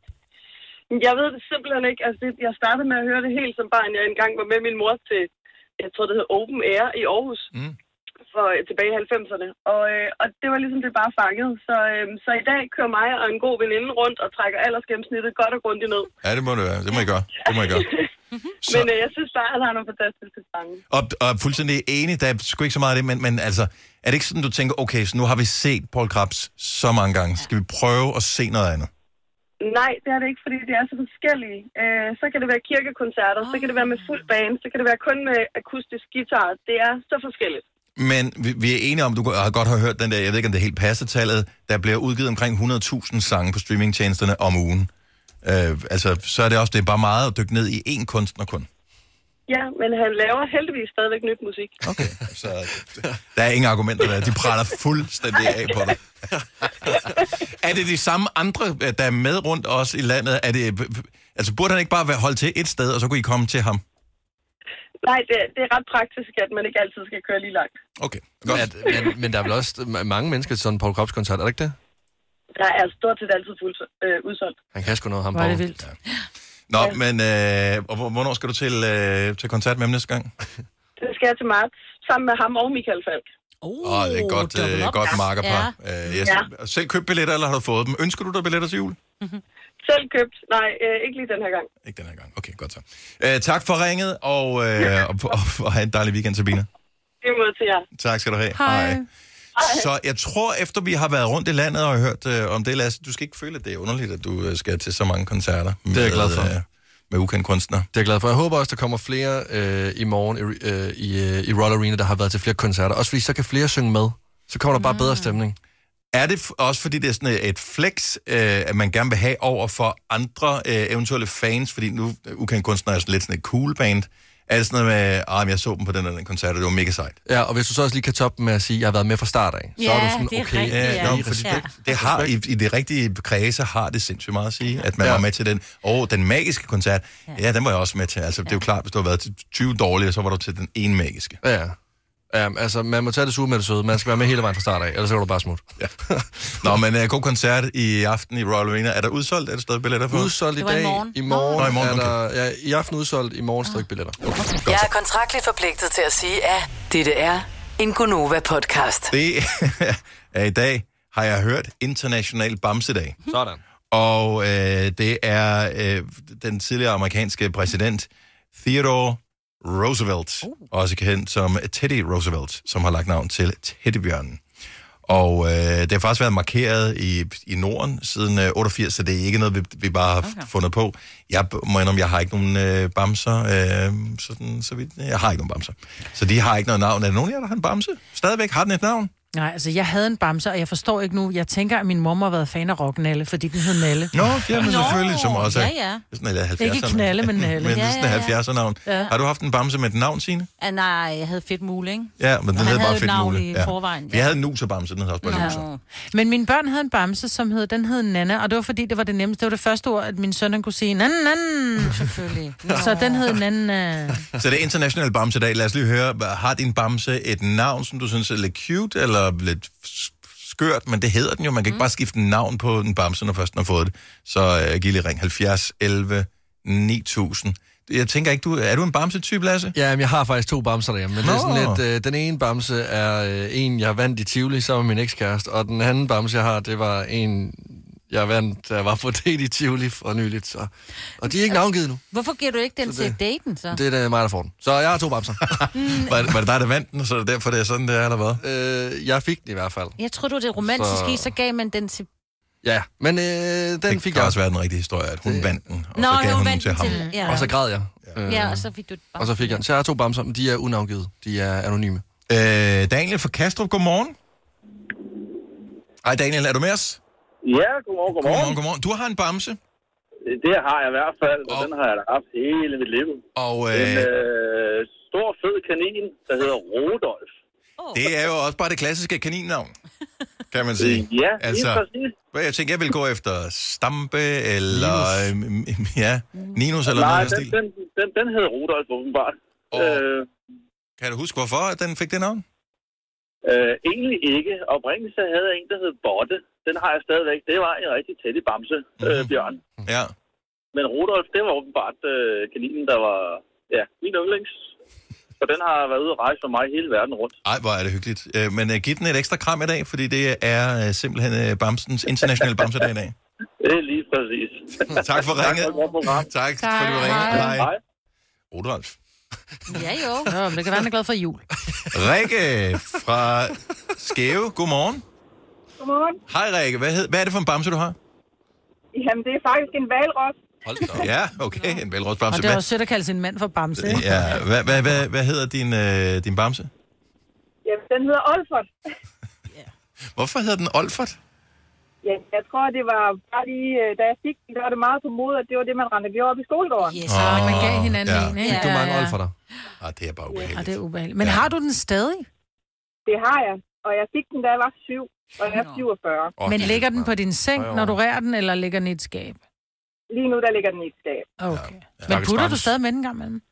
Jeg ved det simpelthen ikke. Altså, det, jeg startede med at høre det helt som barn. Jeg engang var med min mor til, jeg tror det hed Open Air i Aarhus, mm. for, tilbage i halvfemserne. Og, øh, og det var ligesom det bare fanget. Så, øh, så i dag kører mig og en god veninde rundt og trækker aldersgennemsnittet godt og grundigt ned. Ja, det må det være. Det må I gøre. Det må I gøre. Så... Men øh, jeg synes bare, at han har nogle fantastiske sange. Og, og fuldstændig enig, der er sgu ikke så meget af det, men, men altså, er det ikke sådan, du tænker, okay, så nu har vi set Poul Krebs så mange gange. Skal vi prøve at se noget andet? Nej, det er det ikke, fordi det er så forskellige. Øh, så kan det være kirkekoncerter, oh. så kan det være med fuld band, så kan det være kun med akustisk guitar. Det er så forskelligt. Men vi, vi er enige om, du har godt har hørt den der, jeg ved ikke, om det er helt passetallet, der bliver udgivet omkring hundrede tusind sange på streamingtjenesterne om ugen. Øh, altså, så er det også, det er bare meget at dykke ned i én kunstner kun. Ja, men han laver heldigvis stadigvæk nyt musik. Okay, så der er ingen argumenter der. De prater fuldstændig af på det. Er det de samme andre, der er med rundt os i landet? Er det, altså, burde han ikke bare være holdt til et sted, og så kunne I komme til ham? Nej, det, det er ret praktisk, at man ikke altid skal køre lige langt. Okay, godt. At, men, men der er vel også mange mennesker til sådan en Poul Krebs-koncert, er det ikke det? Der er stort set altid fuld, øh, udsolgt. Han kan sgu noget, ham Hvor er det vildt. Ja. Nå, ja. men øh, hvornår skal du til, øh, til koncert med ham næste gang? Det skal jeg til marts, sammen med ham og Michael Falk. Åh, oh, oh, det er godt, øh, godt markerpar. Ja. Øh, jeg, ja. Selv købt billetter, eller har du fået dem? Ønsker du dig billetter til jul? Mm-hmm. Selv købt. Nej, øh, ikke lige den her gang. Ikke den her gang. Okay, godt så. Øh, tak for ringet, og, øh, ja. og, og, og have en dejlig weekend, Sabina. Det er måde til jer. Tak skal du have. Hej. Hej. Så jeg tror, efter vi har været rundt i landet og hørt øh, om det, Lasse, du skal ikke føle, at det er underligt, at du øh, skal til så mange koncerter. Med, det er jeg glad for. Øh, med ukendte kunstnere. Det er jeg glad for. Jeg håber også, der kommer flere øh, i morgen øh, i, øh, i Royal Arena, der har været til flere koncerter. Også fordi så kan flere synge med. Så kommer der bare mm. bedre stemning. Er det også fordi, det er sådan et flex, øh, at man gerne vil have over for andre øh, eventuelle fans? Fordi nu, ukendte kunstnere er sådan lidt sådan et cool band. Er det sådan noget med, at jeg så dem på den der koncert, og det var mega sejt? Ja, og hvis du så også lige kan toppe med at sige, at jeg har været med fra start af, så ja, er du sådan, det er okay. rigtigt, ja. Ja, no, ja. Det har, i, i det rigtige kredse har det sindssygt meget at sige, at man ja. var med til den. Og den magiske koncert, ja. ja, den var jeg også med til. Altså, ja. det er jo klart, hvis du har været til tyve dårlige, så var du til den ene magiske. Ja, ja, altså, man må tage det sure med det søde. Man skal være med hele vejen fra start af, ellers så kan du bare smut. Ja. Nå, men uh, god koncert i aften i Royal Arena. Er der udsolgt? Er der stadig billetter for? Udsolgt i dag. I morgen. I morgen, Nå, i morgen er der, okay. ja, i aften udsolgt, i morgen stadig billetter. Okay. Okay. Jeg er kontraktligt forpligtet til at sige, at dette er en Gonova-podcast. Det er i dag, har jeg hørt, International Bamsedag. Sådan. Og øh, det er øh, den tidligere amerikanske præsident, Theodore Roosevelt, uh. også kendt som Teddy Roosevelt, som har lagt navn til Teddybjørnen. Og øh, det har faktisk været markeret i, i Norden siden øh, otteogfirs, så det er ikke noget, vi, vi bare har okay. fundet på. Jeg må indrømme, jeg har ikke nogen øh, bamser, øh, sådan, så vidt, jeg har ikke nogen bamser. Så de har ikke noget navn. Er der nogen af jer, der har en bamse? Stadigvæk har den et navn? Nej, altså jeg havde en bamse, og jeg forstår ikke nu. Jeg tænker, at min mor har været fan af rocknalle, fordi den hed Nalle. Nå, ja, men selvfølgelig, som også er ja, ja. sådan en halvfjerdser. Ikke Knalle, men Nalle. Men ja, sådan en halvfjerdser-navn. Ja. Har du haft en bamse med et navn, Signe? Ja, nej, jeg havde Fedt Mule, ikke? Ja, men den hed bare Fedt Mule. i ja. forvejen. Vi havde en nuser-bamse, den hed også bare ja. nuser. Men mine børn havde en bamse, som hed, den hed Nana, og det var fordi, det var det nemmeste. Det var det første ord, at min søn han kunne sige, nan, nan. Selvfølgelig. Så den hed Nana. Så det er international bamsedag. Lad os lige høre, har din bamse et navn, som du synes er lidt cute, eller lidt skørt, men det hedder den jo. Man kan ikke mm. bare skifte navn på en bamse, når først den har fået det. Så uh, giv lige ring halvfjerds elleve ni tusind. Jeg tænker ikke, du er du en bamse-type, Lasse? Ja, men jeg har faktisk to bamser derhjemme. Men Nå. det er sådan lidt, øh, den ene bamse er øh, en, jeg vandt i Tivoli sammen med min ekskæreste, og den anden bamse, jeg har, det var en, jeg vandt, der var på date i Tivoli for nyligt. Så. Og de er ikke navngivet nu. Hvorfor giver du ikke den så til det, daten, så? Det er det, mig, der får den. Så jeg har to bamser. var, det, var det dig, der vandt den, så er det derfor, det er sådan, det er, eller hvad? Øh, jeg fik den i hvert fald. Jeg tror du det romantiske i, så... så gav man den til... Ja, men øh, den det fik kan jeg også være den rigtige historie, at hun det... vandt den, og Nå, så gav hun den til ham. Til, ja. Og så græd jeg. Ja, ja og så fik du og så fik jeg den. Så jeg har to bamser, men de er unavngivet. De er anonyme. Øh, Daniel fra Kastrup, godmorgen. Hej Daniel, er du med os? Ja, godmorgen, godmorgen. Godmorgen, godmorgen. Du har en bamse? Det har jeg i hvert fald, og, og den har jeg da haft hele mit liv. Og øh... en øh, stor, fed kanin, der hedder Rudolf. Oh. Det er jo også bare det klassiske kaninnavn, kan man sige. Ja, altså, præcis. Jeg tænker, jeg vil gå efter Stampe, eller Ninus. ja, Ninus, eller Nej, noget den, stil. den, den, den hedder Rudolf, åbenbart. Og... Øh... Kan du huske, hvorfor den fik det navn? Øh, egentlig ikke. Oprindeligt så havde jeg en, der hed Botte. Den har jeg stadigvæk. Det var en rigtig tæt i bamse, øh, Bjørn. Ja. Men Rudolf, det var åbenbart øh, kaninen, der var ja, min yndlings. Så den har været ude at rejse for mig hele verden rundt. Ej, hvor er det hyggeligt. Øh, men uh, giv den et ekstra kram i dag, fordi det er uh, simpelthen uh, Bamsens internationale Bamsedag i dag. Det er lige præcis. Tak for ringet. Tak, tak for, at du ringede. Hej. Hej. Rudolf. Ja, jo. Nå, men det kan være, han er glad for jul. Rikke fra Skæve, godmorgen. Godmorgen. Hej Rikke, hvad, hed, hvad er det for en bamse, du har? Jamen, det er faktisk en valros. Hold da op. Ja, okay, en valrosbamse. Og det er også sødt at kalde sin mand for bamse, ikke? Ja, hvad, hvad, hvad, hvad hedder din, øh, din bamse? Jamen, den hedder Olfert. Hvorfor hedder den Olfert? Ja, jeg tror, det var bare lige, da jeg fik den, der var det meget på mode, at det var det, man rendte gjorde op i skolegården. Yes, oh, man gav hinanden ja. en, ikke? Du er mange Olferter. Ah, det er bare ubehageligt. Ja, det er ubehageligt. Men ja. Har du den stadig? Det har jeg, og jeg fik den, da jeg var syv, og jeg er syvogfyrre. Oh, Men ligger den på din seng, når du rærer den, eller ligger den i et skab? Lige nu, der ligger den i et skab. Okay. Ja. Men putter du stadig med den gang med den?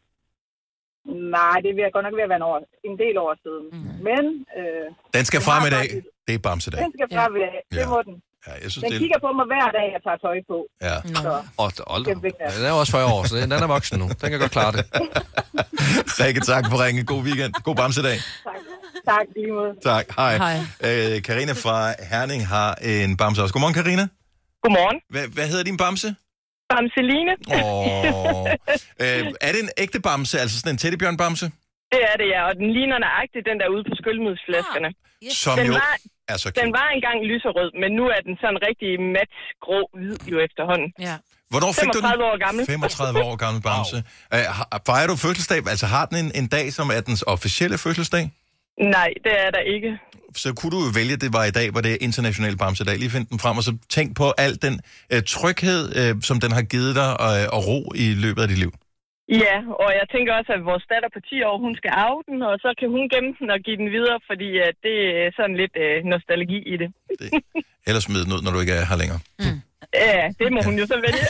Nej, det vil jeg godt nok ved at være en, år, en del år siden. Mm. Men... Øh, den skal frem i dag. Det er bamsedag. Den skal frem i dag. Det ja. må den. Ja, jeg synes, den det... kigger på mig hver dag, jeg tager tøj på. Ja. Og den er jo også fyrre år, så den er voksen nu. Den kan godt klare det. Rikke, tak for ringen. God weekend. God bamsedag. Tak. Tak, lige måde. Tak. Hej. Hej. Øh, Carina fra Herning har en bamse også. Godmorgen, Carina. Godmorgen. Hvad, hvad hedder din bamse? Bamseline. Åh. øh, er det en ægte bamse, altså sådan en teddybjørn-bamse? Det er det, ja. Og den ligner nøjagtigt den der ude på skyldmiddelsflaskerne. Ah, yes. Som den jo var, er så Den var engang lyserød, men nu er den sådan rigtig mat, grå, hvid jo efterhånden. Ja. Hvornår fik du den? femogtredive år gammel. femogtredive år gammel bamse. Wow. Uh, fejrer du fødselsdag? Altså har den en, en dag, som er dens officielle fødselsdag? Nej, det er der ikke. Så kunne du jo vælge, det var i dag, hvor det er international bamsedag. Lige find den frem, og så tænk på al den uh, tryghed, uh, som den har givet dig, og, og ro i løbet af dit liv. Ja, og jeg tænker også, at vores datter på ti år, hun skal arve den, og så kan hun gemme den og give den videre, fordi uh, det er sådan lidt uh, nostalgi i det. det. Ellers smid den ud, når du ikke er her længere. Mm. Ja, det må hun jo så vælge.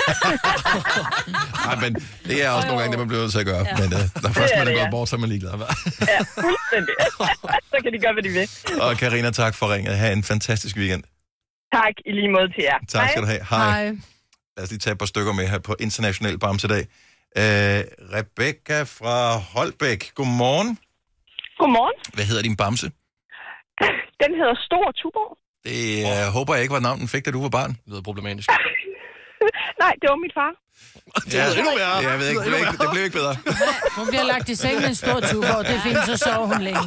Nej, men det er også nogle gange, det man bliver nødt til at gøre. Ja. Men uh, når først man er gået bort, så er man ligeglad. Ja, fuldstændig. Så kan de gøre, hvad de vil. Og Carina, tak for ringet. Ha' en fantastisk weekend. Tak, i lige måde til jer. Tak Hej. skal du have. Hej. Hej. Lad os lige tage et par stykker med her på International Bamsedag. Uh, Rebecca fra Holbæk. Godmorgen. Godmorgen. Hvad hedder din bamse? Den hedder Stor Tuborg. Det uh, håber jeg ikke var navnet, den fik, da du var barn. Det lyder problematisk. Nej, det var min far. Det ja, endnu værre. Jeg ved ikke, det blev ikke, det blev ikke bedre. Hun bliver lagt i seng med en stor tuborg. Det er fint, så sover hun længe.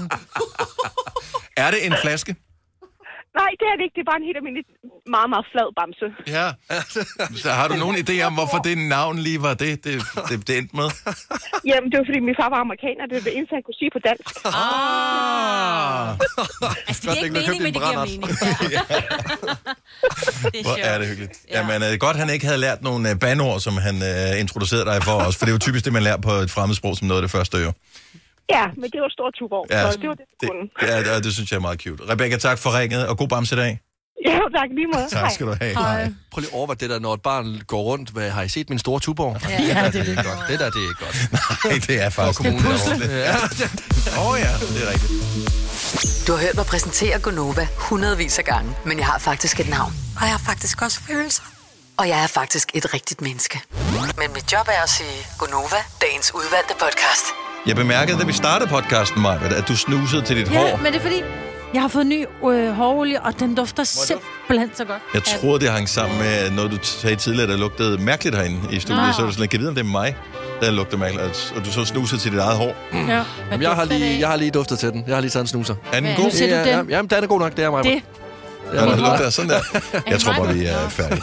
Er det en flaske? Nej, det er det ikke. Det er bare en helt almindelig, meget, meget flad bamse. Ja. Så har du nogen idé om, hvorfor det navn lige var det, det, det, det endte med? Jamen, det var fordi min far var amerikaner. Det var det eneste, han kunne sige på dansk. Ah! Altså, det giver ikke mening, men det giver mening. Ja. Det er Hvor er det hyggeligt. Ja. Jamen, uh, godt, han ikke havde lært nogle uh, bandord, som han uh, introducerede dig for os. For det er jo typisk det, man lærer på et fremmedsprog som noget af det første øre. Ja, men det var Stor Tuborg, ja, så det var det, det, det, ja, det synes jeg er meget cute. Rebecca, tak for ringet, og god bamsedag. Ja, tak lige måde. Tak skal du have. Hej. Prøv lige over, hvad det der, når et barn går rundt. Hvad, har I set min store Tuborg? Ja, ja, det er det godt. Det der, det er ikke godt. Nej, det er faktisk det. Åh oh, ja, det er rigtigt. Du har hørt mig præsentere Gonova hundredvis af gange, men jeg har faktisk et navn. Og jeg har faktisk også følelser. Og jeg er faktisk et rigtigt menneske. Men mit job er at sige Gonova, dagens udvalgte podcast. Jeg bemærkede, da vi startede podcasten, Maja, at du snusede til dit ja, hår. Ja, men det er fordi, jeg har fået ny øh, hårolie, og den dufter simpelthen så godt. Jeg troede, det hang sammen med noget, du sagde tidligere, der lugtede mærkeligt herinde i studiet. Nå. Så er du sådan, kan vide, om det er mig, der lugter mærkeligt, og du så snusede til dit eget hår. Mm. Ja. Jamen, jeg, har lige, jeg har lige duftet til den. Jeg har lige taget en snuser. Er den god? Ja, ja, jamen, den er god nok. Det er mig. Det. Ja, det lugter sådan der. Jeg tror bare, vi er færdige.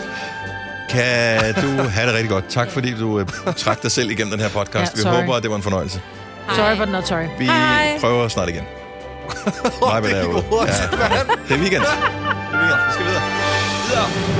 Kan du have det rigtig godt. Tak, fordi du trak dig selv igennem den her podcast. Ja, vi håber, at det var en fornøjelse. Sorry, but not sorry. Vi Hej. prøver snart igen. Nej, men det er jo. Ja, det er weekend. Det er weekend. Vi skal videre. Videre.